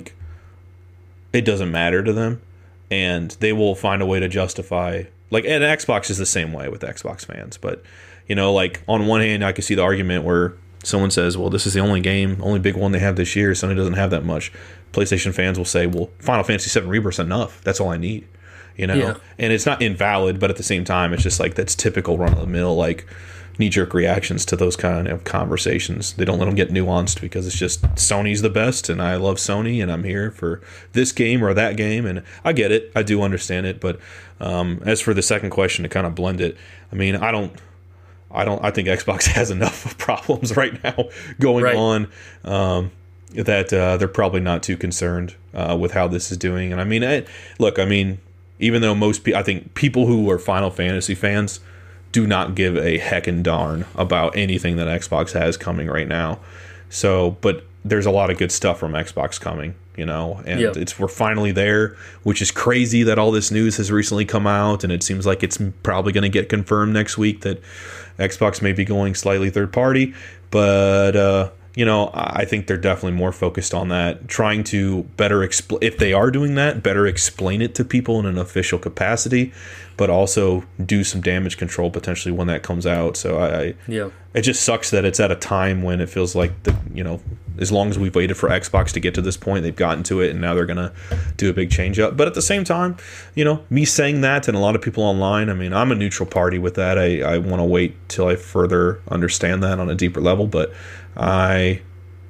it doesn't matter to them, and they will find a way to justify, and Xbox is the same way with Xbox fans. But, on one hand, I can see the argument where someone says, well, this is the only big one they have this year. Sony doesn't have that much. PlayStation fans will say, well, Final Fantasy VII Rebirth's enough. That's all I need. And it's not invalid, but at the same time, it's just that's typical run-of-the-mill, knee-jerk reactions to those kind of conversations. They don't let them get nuanced because it's just Sony's the best, and I love Sony, and I'm here for this game or that game. And I get it. I do understand it. But as for the second question, to kind of blend it, I mean, I think Xbox has enough problems right now going on that they're probably not too concerned with how this is doing. And I mean, even though I think people who are Final Fantasy fans do not give a heckin' darn about anything that Xbox has coming right now. So, but there's a lot of good stuff from Xbox coming, and we're finally there, which is crazy that all this news has recently come out, and it seems like it's probably going to get confirmed next week that Xbox may be going slightly third party, but I think they're definitely more focused on that, trying to better explain, if they are doing that, better explain it to people in an official capacity, but also do some damage control potentially when that comes out. So it just sucks that it's at a time when it feels like as long as we've waited for Xbox to get to this point, they've gotten to it, and now they're gonna do a big change up. But at the same time, me saying that, and a lot of people online, I mean, I'm a neutral party with that. I want to wait till I further understand that on a deeper level, but I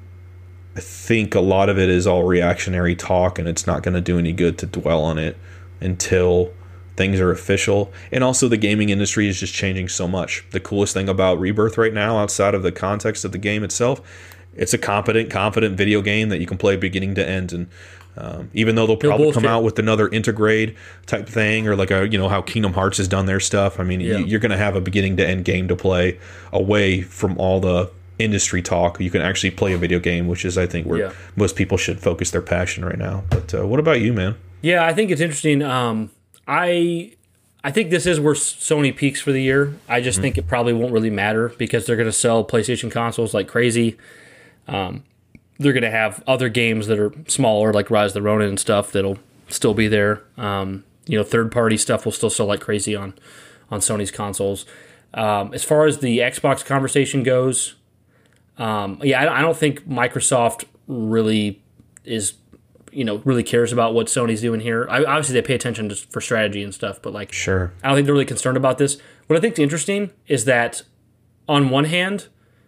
think a lot of it is all reactionary talk, and it's not going to do any good to dwell on it until things are official. And also, the gaming industry is just changing so much. The coolest thing about Rebirth right now, outside of the context of the game itself, it's a confident video game that you can play beginning to end. And even though they'll probably come out with another Intergrade type thing, or how Kingdom Hearts has done their stuff, I mean, you're going to have a beginning to end game to play away from all the industry talk. You can actually play a video game, which is, I think, where most people should focus their passion right now. But what about you, man? Yeah, I think it's interesting. I think this is where Sony peaks for the year. I just think it probably won't really matter because they're going to sell PlayStation consoles like crazy. They're going to have other games that are smaller, like Rise of the Ronin and stuff, that'll still be there. Third-party stuff will still sell like crazy on Sony's consoles. As far as the Xbox conversation goes, I don't think Microsoft really is, really cares about what Sony's doing here. Obviously, they pay attention just for strategy and stuff, but like, Sure. I don't think they're really concerned about this. What I think is interesting is that, on one hand,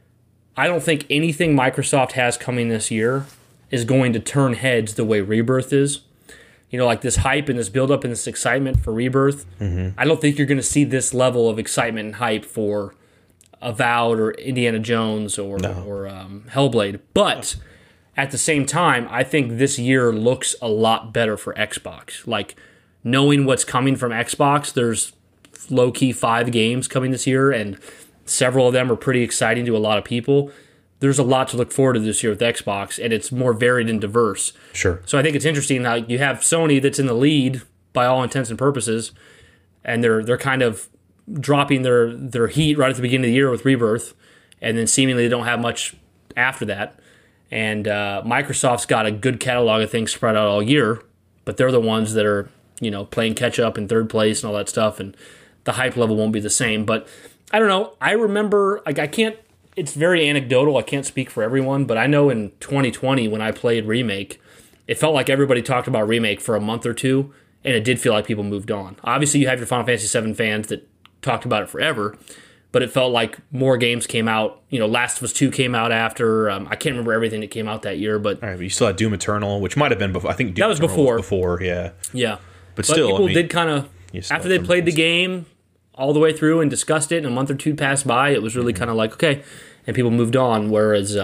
I don't think anything Microsoft has coming this year is going to turn heads the way Rebirth is. Like this hype and this buildup and this excitement for Rebirth. Mm-hmm. I don't think you're going to see this level of excitement and hype for Avowed or Indiana Jones or Hellblade. But at the same time, I think this year looks a lot better for Xbox. Like, knowing what's coming from Xbox, there's low-key 5 games coming this year, and several of them are pretty exciting to a lot of people. There's a lot to look forward to this year with Xbox, and it's more varied and diverse. Sure. So I think it's interesting how you have Sony that's in the lead by all intents and purposes, and they're kind of dropping their heat right at the beginning of the year with Rebirth, and then seemingly they don't have much after that. And Microsoft's got a good catalog of things spread out all year, but they're the ones that are, playing catch up in third place and all that stuff, and the hype level won't be the same. But I don't know. I remember, it's very anecdotal. I can't speak for everyone, but I know in 2020 when I played Remake, it felt like everybody talked about Remake for a month or two, and it did feel like people moved on. Obviously, you have your Final Fantasy VII fans that talked about it forever, but it felt like more games came out. Last of Us 2 came out after. I can't remember everything that came out that year, but All right, but you still had Doom Eternal, which might have been before. I think Doom that was Eternal before. Yeah. Yeah. But still, people did kind of, after they played the game all the way through and discussed it, and a month or two passed by, it was really kind of like, okay, and people moved on. Whereas,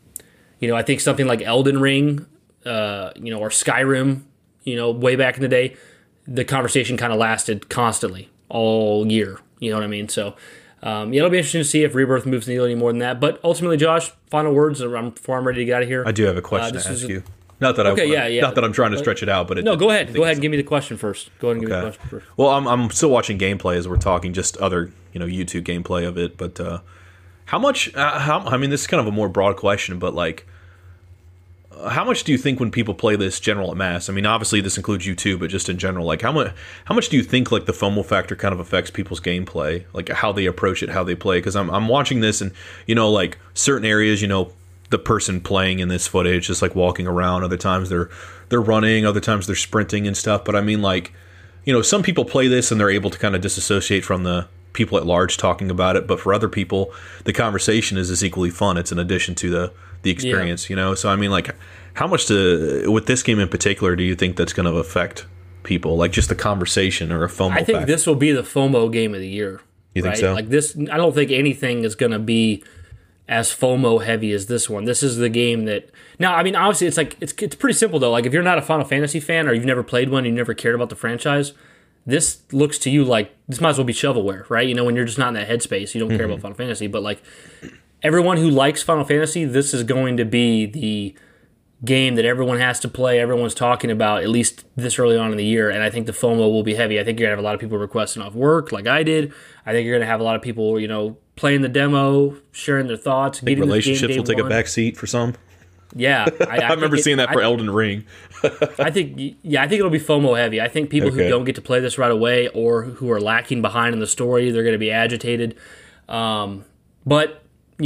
I think something like Elden Ring, or Skyrim, way back in the day, the conversation kind of lasted constantly all year. You know what I mean? So, it'll be interesting to see if Rebirth moves the needle any more than that. But ultimately, Josh, final words before I'm ready to get out of here. I do have a question to ask you. Not that not that I'm trying to stretch it out, but no, go ahead. Go ahead and give me the question first. Go ahead and give me the question first. Well, I'm still watching gameplay as we're talking, just other YouTube gameplay of it. But how much? I mean, this is kind of a more broad question, but like, how much do you think when people play this general at mass? I mean, obviously this includes you too, but just in general, like how much do you think like the FOMO factor kind of affects people's gameplay, like how they approach it, how they play? Because I'm watching this, and like certain areas, the person playing in this footage just like walking around. Other times they're running. Other times they're sprinting and stuff. But I mean, like, some people play this and they're able to kind of disassociate from the people at large talking about it. But for other people, the conversation is equally fun. It's an addition to the experience, So I mean, like, how much with this game in particular do you think that's going to affect people? Like just the conversation or a FOMO I think factor? this will be the FOMO game of the year. You think so? Like this, I don't think anything is going to be as FOMO heavy as this one. This is the game that now. I mean, obviously, it's pretty simple though. Like if you're not a Final Fantasy fan or you've never played one, you never cared about the franchise, this looks to you like this might as well be shovelware, right? When you're just not in that headspace, you don't care about Final Fantasy. But like everyone who likes Final Fantasy, this is going to be the game that everyone has to play, everyone's talking about, at least this early on in the year, and I think the FOMO will be heavy. I think you're going to have a lot of people requesting off work, like I did. I think you're going to have a lot of people, playing the demo, sharing their thoughts. I think relationships will take a back seat for some. Yeah. I remember seeing that for Elden Ring. I think it'll be FOMO heavy. I think people who don't get to play this right away or who are lacking behind in the story, they're going to be agitated. But,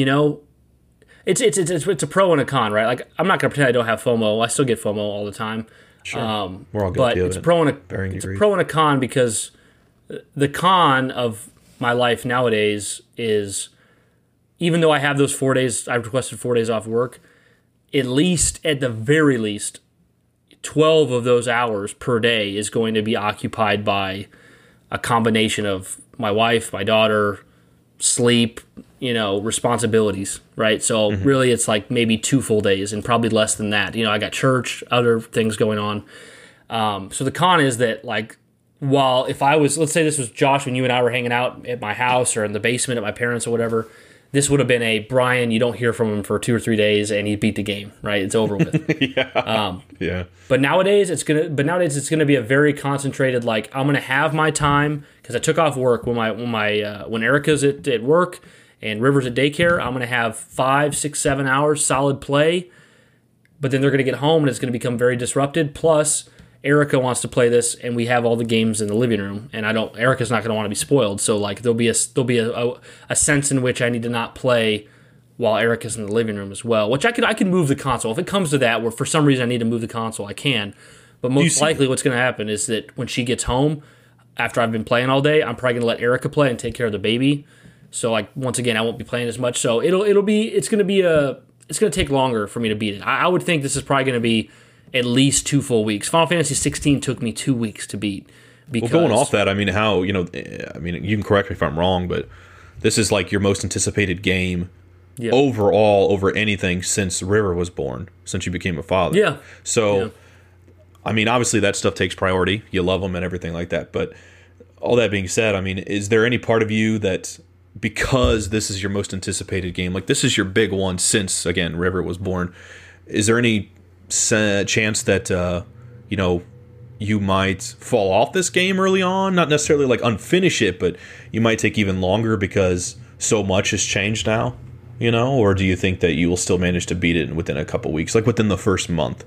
It's a pro and a con, right? Like I'm not gonna pretend I don't have FOMO. I still get FOMO all the time. Sure, we're all guilty but of it's it. It's a pro and a con because the con of my life nowadays is, even though I have those 4 days, I've requested 4 days off work. At the very least, 12 of those hours per day is going to be occupied by a combination of my wife, my daughter, sleep, responsibilities, right? So really it's like maybe 2 full days and probably less than that. I got church, other things going on. So the con is that like, while if I was, let's say this was Josh when you and I were hanging out at my house or in the basement at my parents or whatever, this would have been a Brian, you don't hear from him for 2 or 3 days and he beat the game, right? It's over with. Yeah. But nowadays it's gonna be a very concentrated, like I'm gonna have my time because I took off work when Erica's at work and River's at daycare. I'm gonna have 5, 6, 7 hours solid play, but then they're gonna get home and it's gonna become very disrupted. Plus, Erica wants to play this, and we have all the games in the living room, and Erica's not going to want to be spoiled. So like there'll be a sense in which I need to not play while Erica's in the living room as well. Which I can move the console if it comes to that. Where for some reason I need to move the console, I can. But most likely, what's going to happen is that when she gets home after I've been playing all day, I'm probably going to let Erica play and take care of the baby. So like once again, I won't be playing as much. So it's going to take longer for me to beat it. I would think this is probably going to be at least 2 full weeks. Final Fantasy 16 took me 2 weeks to beat. Because, well, going off that, I mean, you can correct me if I'm wrong, but this is like your most anticipated game overall over anything since River was born, since you became a father. Yeah. So, I mean, obviously that stuff takes priority. You love them and everything like that. But all that being said, I mean, is there any part of you that, because this is your most anticipated game, like this is your big one since, again, River was born, is there any chance that you might fall off this game early on, not necessarily like unfinish it, but you might take even longer because so much has changed now, or do you think that you will still manage to beat it within a couple weeks, like within the first month?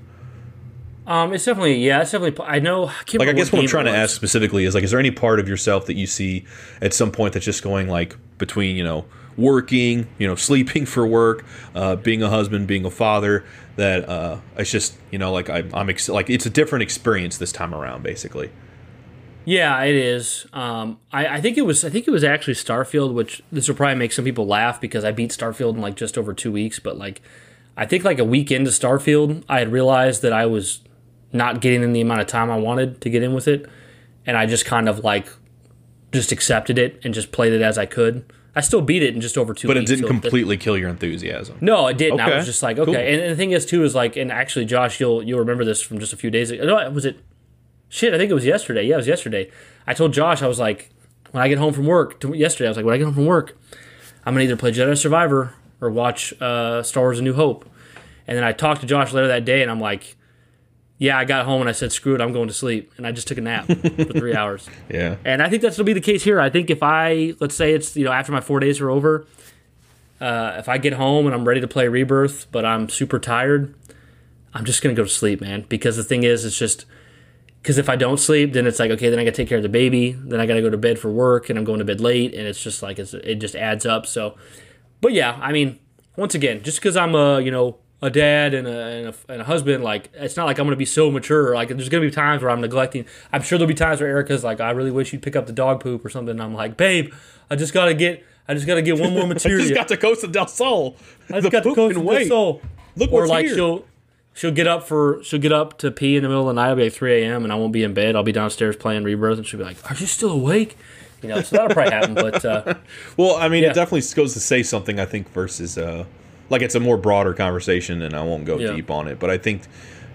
It's definitely I know. I guess what I'm trying to ask specifically is like, is there any part of yourself that you see at some point that's just going like between working, sleeping for work, being a husband, being a father, that it's just like like it's a different experience this time around, basically. Yeah, it is. I think it was actually Starfield, which this will probably make some people laugh because I beat Starfield in like just over 2 weeks, but like I think like a week into Starfield, I had realized that I was not getting in the amount of time I wanted to get in with it, and I just kind of like just accepted it and just played it as I could. I still beat it in just over 2 weeks. But it didn't completely kill your enthusiasm. No, it didn't. Okay. I was just like, okay. Cool. And the thing is, too, is like, and actually, Josh, you'll remember this from just a few days ago. No, was it? Shit, I think it was yesterday. Yeah, it was yesterday. I told Josh, I was like, when I get home from work, yesterday, I was like, when I get home from work, I'm going to either play Jedi Survivor or watch Star Wars A New Hope. And then I talked to Josh later that day, and I'm like, yeah, I got home and I said, screw it, I'm going to sleep. And I just took a nap for 3 hours. Yeah. And I think that's going to be the case here. I think if let's say it's, after my 4 days are over, if I get home and I'm ready to play Rebirth, but I'm super tired, I'm just going to go to sleep, man. Because the thing is, it's just, because if I don't sleep, then it's like, okay, then I got to take care of the baby. Then I got to go to bed for work, and I'm going to bed late. And it's just like, it just adds up. So, but yeah, I mean, once again, just because I'm a dad and a husband, like, it's not like I'm going to be so mature. Like, there's going to be times where I'm neglecting. I'm sure there'll be times where Erica's like, I really wish you'd pick up the dog poop or something. And I'm like, babe, I just got to get one more material. I just got to Costa del Sol. I just got to Costa del Sol. Look what's like here. She'll get up to pee in the middle of the night. It'll be like 3 a.m. and I won't be in bed. I'll be downstairs playing Rebirth, and she'll be like, "Are you still awake?" So that'll probably happen. But well, I mean, it definitely goes to say something, I think, versus like it's a more broader conversation, and I won't go deep on it. But I think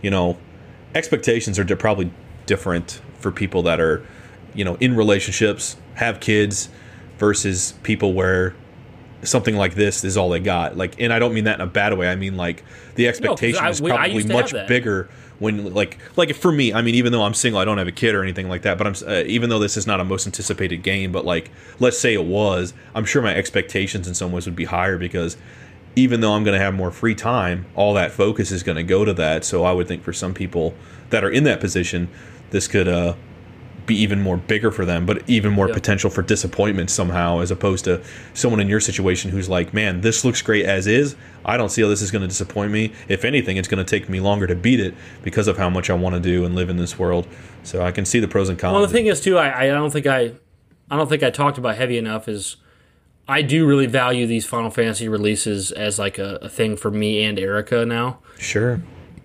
expectations are probably different for people that are in relationships, have kids, versus people where something like this is all they got. Like, and I don't mean that in a bad way. I mean, like, the expectation is probably much bigger when, like for me, I mean, even though I'm single, I don't have a kid or anything like that, but I'm even though this is not a most anticipated game, but like, let's say it was, I'm sure my expectations in some ways would be higher, because even though I'm going to have more free time, all that focus is going to go to that. So I would think for some people that are in that position, this could be even more bigger for them, but even more potential for disappointment somehow, as opposed to someone in your situation who's like, man, this looks great as is. I don't see how this is going to disappoint me. If anything, it's going to take me longer to beat it because of how much I want to do and live in this world. So I can see the pros and cons. Well, the thing is too, I don't think I talked about heavy enough, is I do really value these Final Fantasy releases as like a thing for me and Erica now. Sure.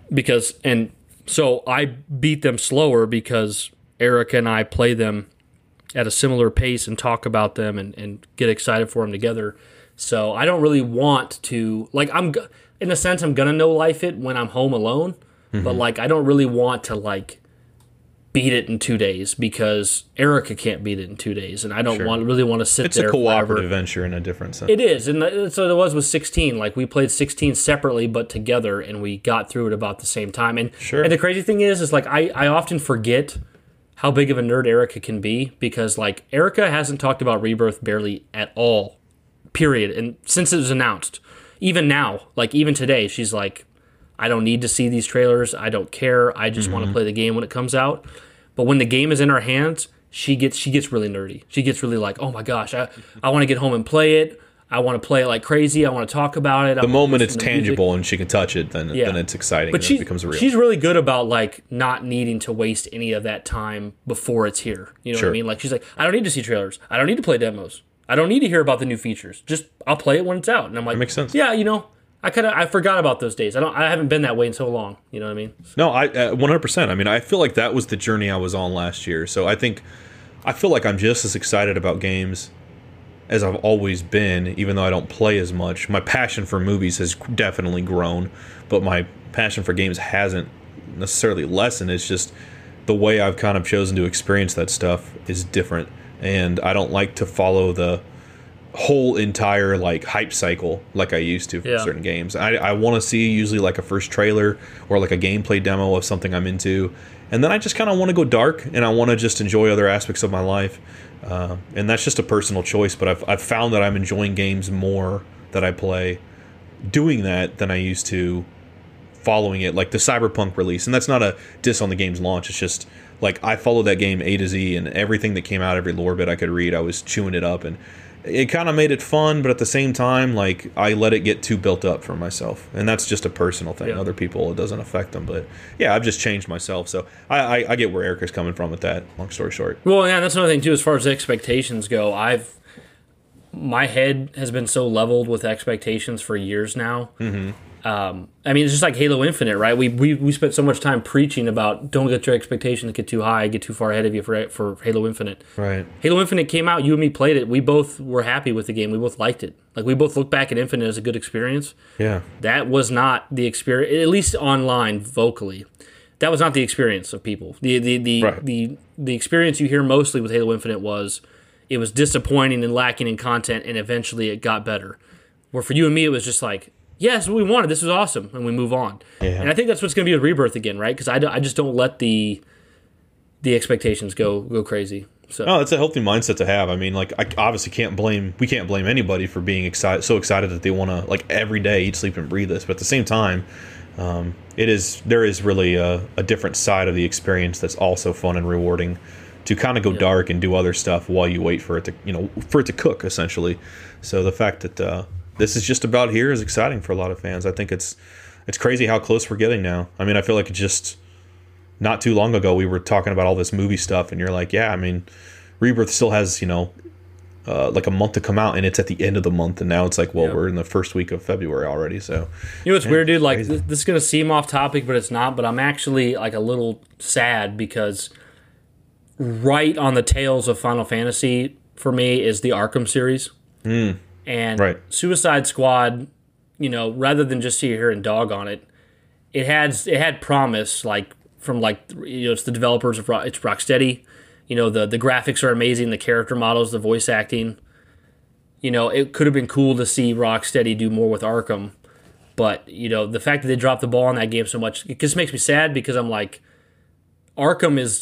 So I beat them slower because Erica and I play them at a similar pace and talk about them and get excited for them together. So I don't really want to, like, in a sense, I'm going to no life it when I'm home alone, but like, I don't really want to like beat it in 2 days because Erica can't beat it in 2 days. And I don't really want to sit there. It's a cooperative venture in a different sense. It is. And so it was with 16. Like, we played 16 separately, but together, and we got through it about the same time. And, and the crazy thing is like, I often forget how big of a nerd Erica can be, because like, Erica hasn't talked about Rebirth barely at all, period. And since it was announced, even now, like even today, she's like, I don't need to see these trailers. I don't care. I just want to play the game when it comes out. But when the game is in her hands, she gets really nerdy. She gets really like, oh my gosh, I want to get home and play it. I want to play it like crazy. I want to talk about it. The moment it's tangible and she can touch it, then it's exciting. But it becomes real. She's really good about like not needing to waste any of that time before it's here. You know what I mean? Like she's like, I don't need to see trailers. I don't need to play demos. I don't need to hear about the new features. Just I'll play it when it's out. And I'm like, that makes sense. Yeah, I forgot about those days. I haven't been that way in so long. You know what I mean? No, I 100%. I mean, I feel like that was the journey I was on last year. So I feel like I'm just as excited about games as I've always been, even though I don't play as much. My passion for movies has definitely grown, but my passion for games hasn't necessarily lessened. It's just the way I've kind of chosen to experience that stuff is different, and I don't like to follow the whole entire like hype cycle like I used to for certain games. I want to see usually like a first trailer or like a gameplay demo of something I'm into, and then I just kind of want to go dark and I want to just enjoy other aspects of my life. And that's just a personal choice, but I've found that I'm enjoying games more that I play doing that than I used to following it, like the Cyberpunk release. And that's not a diss on the game's launch. It's just like I followed that game A to Z, and everything that came out, every lore bit I could read, I was chewing it up, and it kind of made it fun, but at the same time, like I let it get too built up for myself, and that's just a personal thing. Other people, it doesn't affect them, but yeah, I've just changed myself. So I get where Eric is coming from with that. Long story short. Well, yeah, that's another thing too. As far as expectations go, my head has been so leveled with expectations for years now. I mean, it's just like Halo Infinite, right? We spent so much time preaching about don't let your expectations get too high, get too far ahead of you for Halo Infinite. Right. Halo Infinite came out, you and me played it. We both were happy with the game. We both liked it. Like we both look back at Infinite as a good experience. Yeah. That was not the experience, at least online vocally. That was not the experience of people. The experience you hear mostly with Halo Infinite was it was disappointing and lacking in content, and eventually it got better. Where for you and me, it was just like, yes, what we wanted. This was awesome, and we move on. Yeah. And I think that's what's going to be with Rebirth again, right? Because I just don't let the expectations go crazy. So no, it's a healthy mindset to have. I mean, like I obviously we can't blame anybody for being so excited that they want to like every day eat, sleep, and breathe this. But at the same time, there is really a different side of the experience that's also fun and rewarding. To kind of go dark and do other stuff while you wait for it to cook, essentially. So the fact that this is just about here is exciting for a lot of fans. I think it's crazy how close we're getting now. I mean, I feel like just not too long ago we were talking about all this movie stuff, and you're like, yeah, I mean, Rebirth still has like a month to come out, and it's at the end of the month, and now it's like, well, we're in the first week of February already. So what's weird, dude? Like this is gonna seem off topic, but it's not. But I'm actually like a little sad because right on the tails of Final Fantasy for me is the Arkham series. And Suicide Squad, rather than just sit here and dog on it, it had promise, like from it's the developers of it's Rocksteady. The graphics are amazing, the character models, the voice acting. It could have been cool to see Rocksteady do more with Arkham, but the fact that they dropped the ball on that game so much, it just makes me sad because I'm like, Arkham is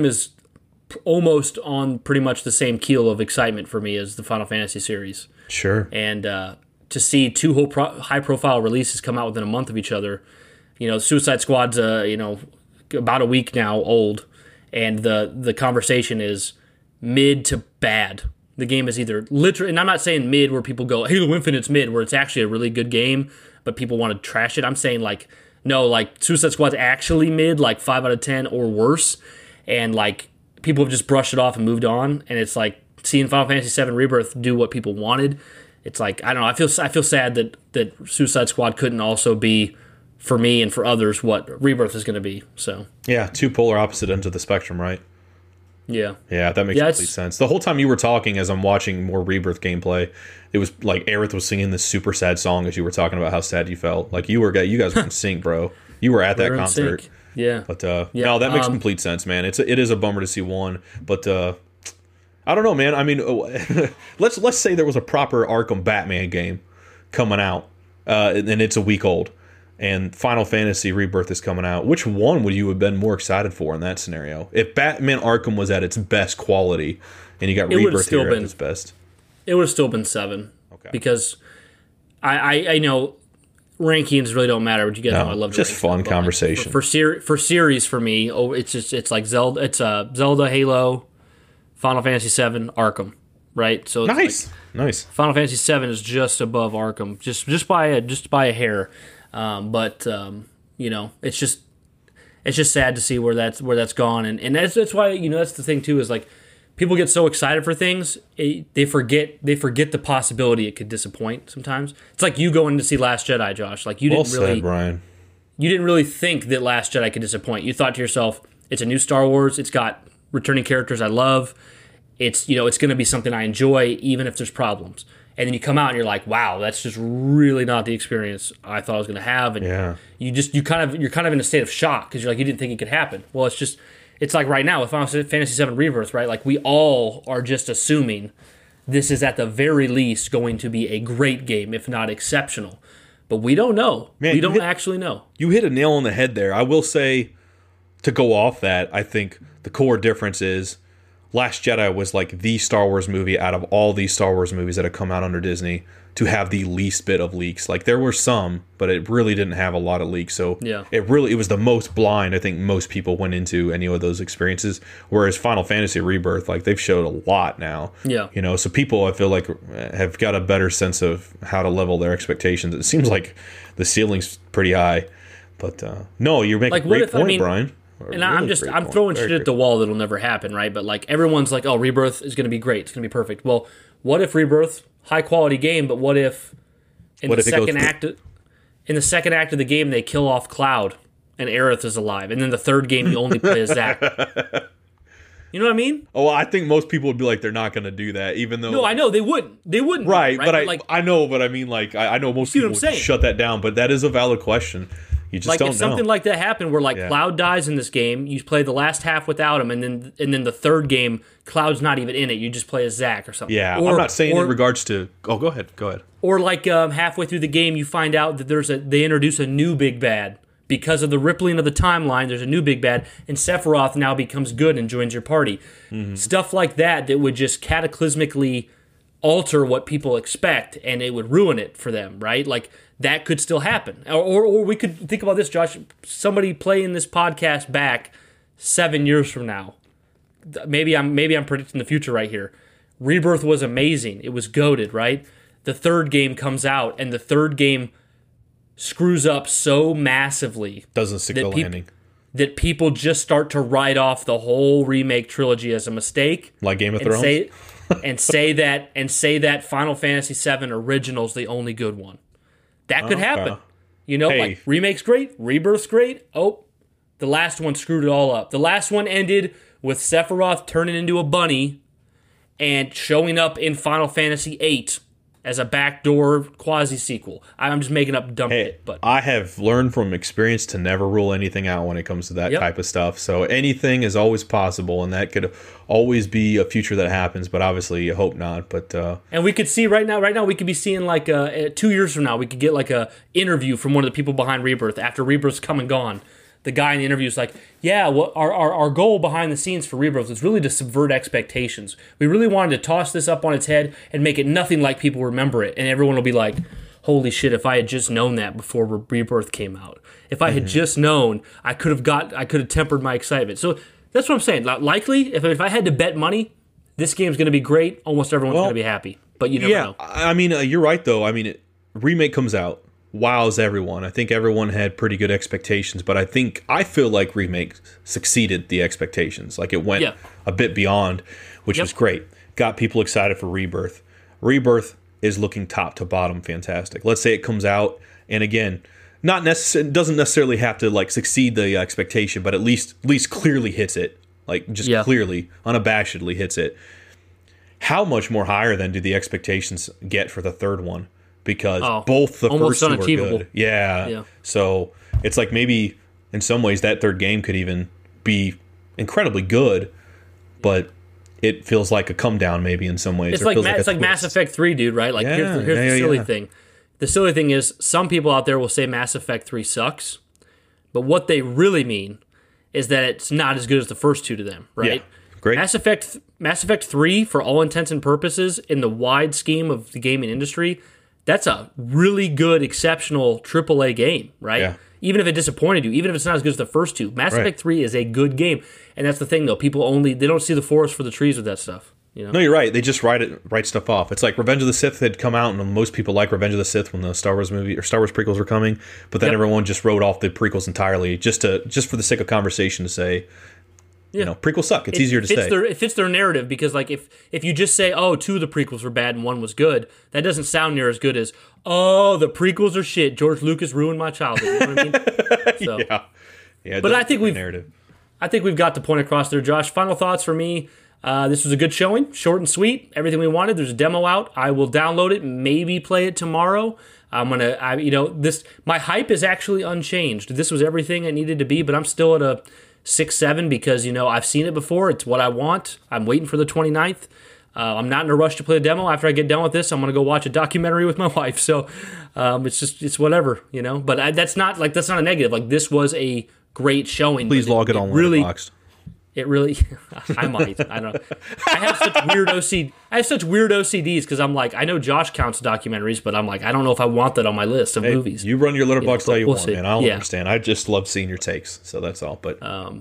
almost on pretty much the same keel of excitement for me as the Final Fantasy series. Sure. And to see two high-profile releases come out within a month of each other, Suicide Squad's about a week now old, and the conversation is mid to bad. The game is either literally, and I'm not saying mid where people go Halo Infinite's mid, where it's actually a really good game, but people want to trash it. I'm saying Suicide Squad's actually mid, like 5 out of 10 or worse, and like people have just brushed it off and moved on, and it's like seeing Final Fantasy VII Rebirth do what people wanted. It's like, I don't know, I feel sad that Suicide Squad couldn't also be, for me and for others, what Rebirth is going to be. So yeah, two polar opposite ends of the spectrum, right? Yeah, that makes complete sense. The whole time you were talking, as I'm watching more Rebirth gameplay, it was like Aerith was singing this super sad song as you were talking about how sad you felt. Like you guys were in sync, bro. You were at that concert. Sync. Yeah. But no, that makes complete sense, man. It is a bummer to see one, but I don't know, man. I mean, let's say there was a proper Arkham Batman game coming out, and it's a week old, and Final Fantasy Rebirth is coming out. Which one would you have been more excited for in that scenario? If Batman Arkham was at its best quality, and you got Rebirth here at its best, it would have still been 7. Okay. Because I know rankings really don't matter. But you guys know I love to just rank fun stuff, but, conversation. Like, for series for me. Oh, it's like Zelda. It's Zelda, Halo, Final Fantasy VII, Arkham. Right. So it's nice. Final Fantasy VII is just above Arkham, just by a hair. You know, it's just sad to see where that's gone, and that's why, you know, that's the thing too, is like people get so excited for things, they forget the possibility it could disappoint sometimes. It's like you going to see Last Jedi, Josh. Like you didn't really, Brian. You didn't really think that Last Jedi could disappoint. You thought to yourself, it's a new Star Wars. It's got returning characters I love. It's, you know, it's going to be something I enjoy even if there's problems. And then you come out and you're like, wow, that's just really not the experience I thought I was going to have. And you're kind of in a state of shock because you're like, you didn't think it could happen. Well, it's like right now with Final Fantasy VII Rebirth, right? Like we all are just assuming this is at the very least going to be a great game, if not exceptional. But we don't know. We don't actually know. You hit a nail on the head there. I will say, to go off that, I think the core difference is Last Jedi was like the Star Wars movie out of all these Star Wars movies that have come out under Disney to have the least bit of leaks. Like there were some, but it really didn't have a lot of leaks. So it was the most blind I think most people went into any of those experiences. Whereas Final Fantasy Rebirth, like they've showed a lot now. Yeah. You know, so people I feel like have got a better sense of how to level their expectations. It seems like the ceiling's pretty high. But no, you're making a great point, Brian. And I'm throwing shit at the wall that'll never happen, right? But like everyone's like, oh, Rebirth is going to be great. It's going to be perfect. Well, what if Rebirth, high quality game, but what if in the second act of the game they kill off Cloud and Aerith is alive, and then the third game you only play as Zack? You know what I mean? Oh, I think most people would be like, they're not going to do that, even though. No, I know they wouldn't. They wouldn't. Right, but I know, but I mean, like, I know most people would shut that down. But that is a valid question. You just don't know. If something like that happened where like Cloud dies in this game, you play the last half without him, and then the third game, Cloud's not even in it. You just play as Zack or something. Yeah, I'm not saying in regards to. Oh, go ahead. Or like halfway through the game, you find out that they introduce a new big bad because of the rippling of the timeline. There's a new big bad, and Sephiroth now becomes good and joins your party. Mm-hmm. Stuff like that would just cataclysmically alter what people expect, and it would ruin it for them, right? Like. That could still happen. Or we could think about this, Josh. Somebody playing this podcast back 7 years from now. Maybe I'm predicting the future right here. Rebirth was amazing. It was goated, right? The third game comes out, and the third game screws up so massively. Doesn't stick the landing. That people just start to write off the whole remake trilogy as a mistake. Like Game of Thrones? and say that Final Fantasy VII Original's the only good one. That could happen. You know, like remake's great, Rebirth's great. Oh, the last one screwed it all up. The last one ended with Sephiroth turning into a bunny and showing up in Final Fantasy VIII as a backdoor quasi-sequel. I'm just making up dumb shit. But I have learned from experience to never rule anything out when it comes to that type of stuff. So anything is always possible, and that could always be a future that happens, but obviously you hope not. But and we could see right now we could be seeing like 2 years from now, we could get like a interview from one of the people behind Rebirth after Rebirth's come and gone. The guy in the interview is like, yeah, well, our goal behind the scenes for Rebirth was really to subvert expectations. We really wanted to toss this up on its head and make it nothing like people remember it. And everyone will be like, holy shit, if I had just known that before Rebirth came out. If I had just known, I could have tempered my excitement. So that's what I'm saying. Likely, if I had to bet money, this game's going to be great. Almost everyone's going to be happy. But you never know. I mean, you're right, though. I mean, remake comes out. Wows everyone. I think everyone had pretty good expectations, but I feel like remake succeeded the expectations. Like it went a bit beyond, which was great. Got people excited for Rebirth. Rebirth is looking top to bottom fantastic. Let's say it comes out, and again, doesn't necessarily have to like succeed the expectation, but at least clearly hits it. Like just clearly, unabashedly hits it. How much more higher then do the expectations get for the third one? Because both the first two are good. Yeah. So it's like maybe in some ways that third game could even be incredibly good, but it feels like a come down maybe in some ways. It's like Mass Effect 3, dude, right? Like here's the silly thing. The silly thing is some people out there will say Mass Effect 3 sucks, but what they really mean is that it's not as good as the first two to them, right? Yeah. Great. Mass Effect 3, for all intents and purposes, in the wide scheme of the gaming industry, that's a really good, exceptional AAA game, right? Yeah. Even if it disappointed you, even if it's not as good as the first two, Mass Right. Effect 3 is a good game. And that's the thing, though. People they don't see the forest for the trees with that stuff. You know? No, you're right. They just write stuff off. It's like Revenge of the Sith had come out, and most people like Revenge of the Sith when the Star Wars movie or Star Wars prequels were coming. But then everyone just wrote off the prequels entirely, just for the sake of conversation to say, you know, prequels suck. It's easier to say. It fits their narrative because, like, if you just say, "Oh, two of the prequels were bad and one was good," that doesn't sound near as good as, "Oh, the prequels are shit. George Lucas ruined my childhood." You know what I mean? So, yeah. But I think narrative. I think we've got the point across there, Josh. Final thoughts for me. This was a good showing, short and sweet. Everything we wanted. There's a demo out. I will download it, maybe play it tomorrow. My hype is actually unchanged. This was everything it needed to be, but I'm still at a 6-7 because, I've seen it before. It's what I want. I'm waiting for the 29th. I'm not in a rush to play a demo. After I get done with this, I'm going to go watch a documentary with my wife. So it's whatever, But that's not a negative. Like, this was a great showing. Please log it on Letterboxd. It really, I might. I don't know. I have such weird OCDs because I'm like, I know Josh counts documentaries, but I'm like, I don't know if I want that on my list of movies. You run your Letterboxd how you want, see. man. I don't understand. I just love seeing your takes, so that's all. But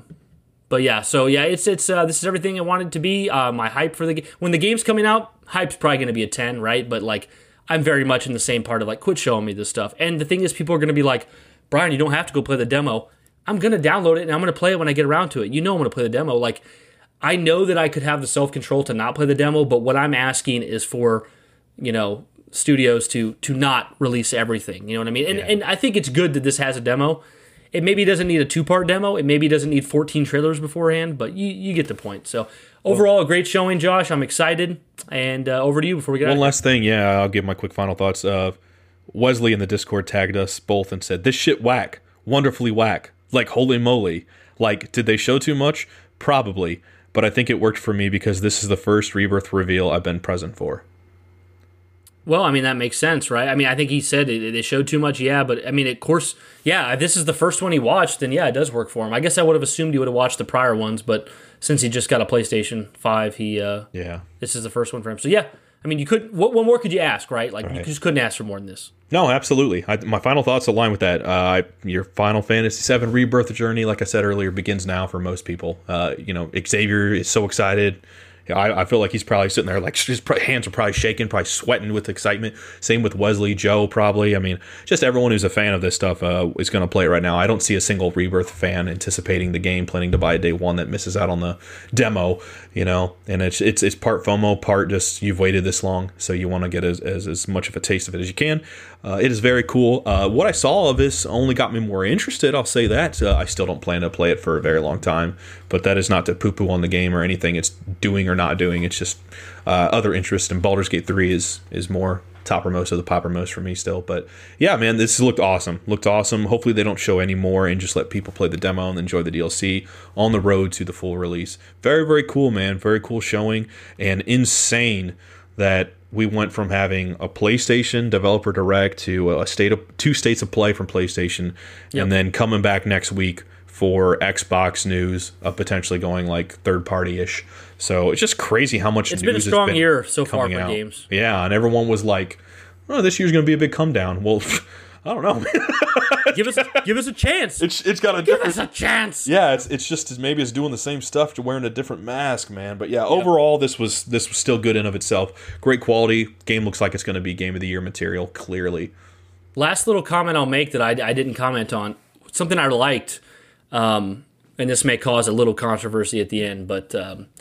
this is everything I wanted to be. My hype for the game when the game's coming out, hype's probably going to be a 10, right? But like, I'm very much in the same part of like, quit showing me this stuff. And the thing is, people are going to be like, Brian, you don't have to go play the demo. I'm going to download it, and I'm going to play it when I get around to it. I'm going to play the demo. Like, I know that I could have the self-control to not play the demo, but what I'm asking is for, studios to not release everything. You know what I mean? And I think it's good that this has a demo. It maybe doesn't need a 2-part demo. It maybe doesn't need 14 trailers beforehand, but you get the point. So, overall, a great showing, Josh. I'm excited. And over to you before we get One last thing. Yeah, I'll give my quick final thoughts. Wesley in the Discord tagged us both and said, "This shit whack. Wonderfully whack. Like, holy moly." Like, did they show too much? Probably. But I think it worked for me because this is the first Rebirth reveal I've been present for. Well, I mean, that makes sense, right? I mean, I think he said they showed too much, yeah. But, I mean, of course, yeah, if this is the first one he watched, then, yeah, it does work for him. I guess I would have assumed he would have watched the prior ones, but since he just got a PlayStation 5, this is the first one for him. So, yeah, I mean, you could. What more could you ask, right? Like, you just couldn't ask for more than this. No, absolutely. My final thoughts align with that. Your Final Fantasy VII Rebirth journey, like I said earlier, begins now for most people. Xavier is so excited. I feel like he's probably sitting there, like, his hands are probably shaking, probably sweating with excitement. Same with Wesley, Joe, probably. I mean, just everyone who's a fan of this stuff is going to play it right now. I don't see a single Rebirth fan anticipating the game, planning to buy it day one that misses out on the demo, And it's part FOMO, part just you've waited this long, so you want to get as much of a taste of it as you can. It is very cool. What I saw of this only got me more interested, I'll say that. I still don't plan to play it for a very long time, but that is not to poo-poo on the game or anything it's doing or not doing. It's just other interest, and Baldur's Gate 3 is more toppermost of the poppermost for me still. But yeah, man, this looked awesome. Hopefully they don't show any more and just let people play the demo and enjoy the DLC on the road to the full release. Very, very cool, man. Very cool showing, and insane that we went from having a PlayStation developer direct to two states of play from PlayStation, and then coming back next week for Xbox news of potentially going like third party ish. So it's just crazy how much it's news been a strong has been year so far for out. games. Yeah, and everyone was like, "Oh, this year's going to be a big come down." Well, I don't know. give us a chance. It's got a give different, us a chance. Yeah, it's just maybe it's doing the same stuff to wearing a different mask, man. But yeah, overall this was still good in of itself. Great quality. Game looks like it's going to be game of the year material, clearly. Last little comment I'll make that I didn't comment on. Something I liked, and this may cause a little controversy at the end, but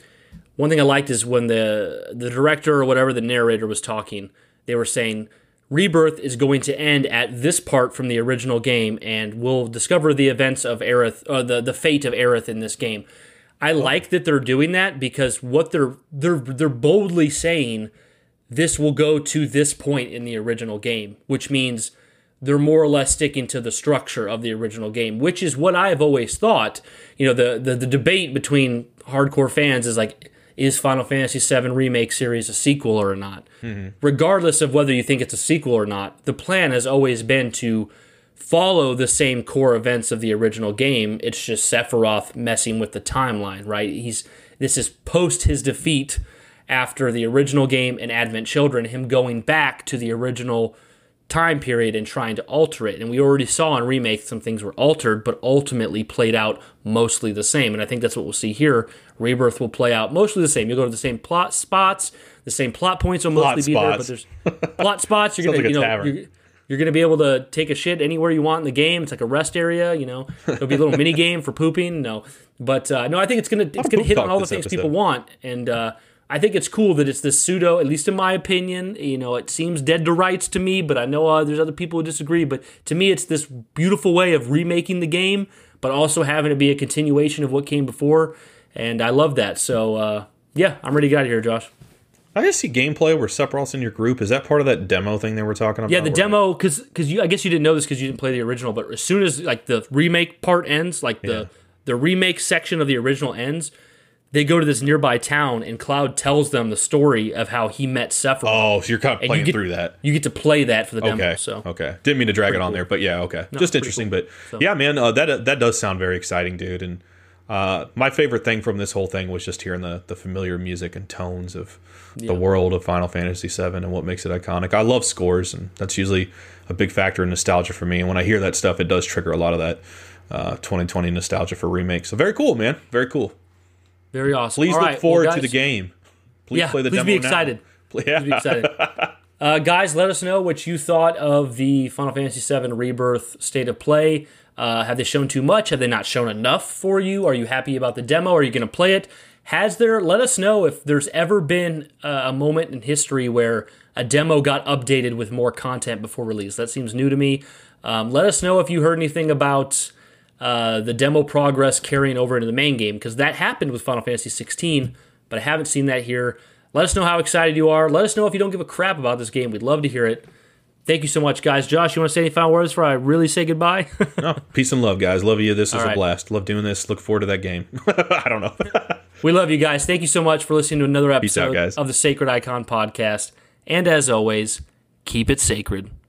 one thing I liked is when the director or whatever, the narrator was talking, they were saying Rebirth is going to end at this part from the original game, and we'll discover the events of Aerith, or the fate of Aerith in this game. I like that they're doing that because what they're boldly saying, this will go to this point in the original game, which means they're more or less sticking to the structure of the original game, which is what I've always thought. The debate between hardcore fans is like, is Final Fantasy VII Remake series a sequel or not? Mm-hmm. Regardless of whether you think it's a sequel or not, the plan has always been to follow the same core events of the original game. It's just Sephiroth messing with the timeline, right? This is post his defeat after the original game and Advent Children, him going back to the original time period and trying to alter it. And we already saw in Remake some things were altered, but ultimately played out mostly the same. And I think that's what we'll see here. Rebirth will play out mostly the same. You'll go to the same plot spots, the same plot points will mostly be there, but there's plot spots. You're gonna, you're gonna be able to take a shit anywhere you want in the game. It's like a rest area. There'll be a little mini game for pooping. No, but no, I think it's gonna hit on all the things people want, and I think it's cool that it's this pseudo, at least in my opinion. It seems dead to rights to me, but I know there's other people who disagree. But to me, it's this beautiful way of remaking the game, but also having it be a continuation of what came before, and I love that. So yeah, I'm ready to get out of here, Josh. I just see gameplay where Sephiroth's in your group. Is that part of that demo thing they were talking about? Yeah, the demo, because I guess you didn't know this because you didn't play the original, but as soon as like the remake part ends, the remake section of the original ends, they go to this nearby town, and Cloud tells them the story of how he met Sephiroth. Oh, so you're kind of playing through that. You get to play that for the demo. Okay, so. Okay. Didn't mean to drag it on there, but yeah, okay. No, just interesting, cool. But yeah, man, that does sound very exciting, dude. And my favorite thing from this whole thing was just hearing the familiar music and tones of the world of Final Fantasy VII and what makes it iconic. I love scores, and that's usually a big factor in nostalgia for me. And when I hear that stuff, it does trigger a lot of that 2020 nostalgia for remakes. So very cool, man. Very cool. Very awesome. Please look forward to the game. Please play the demo now. Be excited. Please be excited. Guys, let us know what you thought of the Final Fantasy VII Rebirth State of Play. Have they shown too much? Have they not shown enough for you? Are you happy about the demo? Are you going to play it? Let us know if there's ever been a moment in history where a demo got updated with more content before release. That seems new to me. Let us know if you heard anything about the demo progress carrying over into the main game, because that happened with Final Fantasy 16, but I haven't seen that here. Let us know how excited you are. Let us know if you don't give a crap about this game. We'd love to hear it. Thank you so much, guys. Josh, you want to say any final words before I really say goodbye? No, peace and love, guys. Love you. This is a blast. Love doing this. Look forward to that game. I don't know. We love you guys. Thank you so much for listening to another episode out, guys. of the Sacred Icon Podcast. And as always, keep it sacred.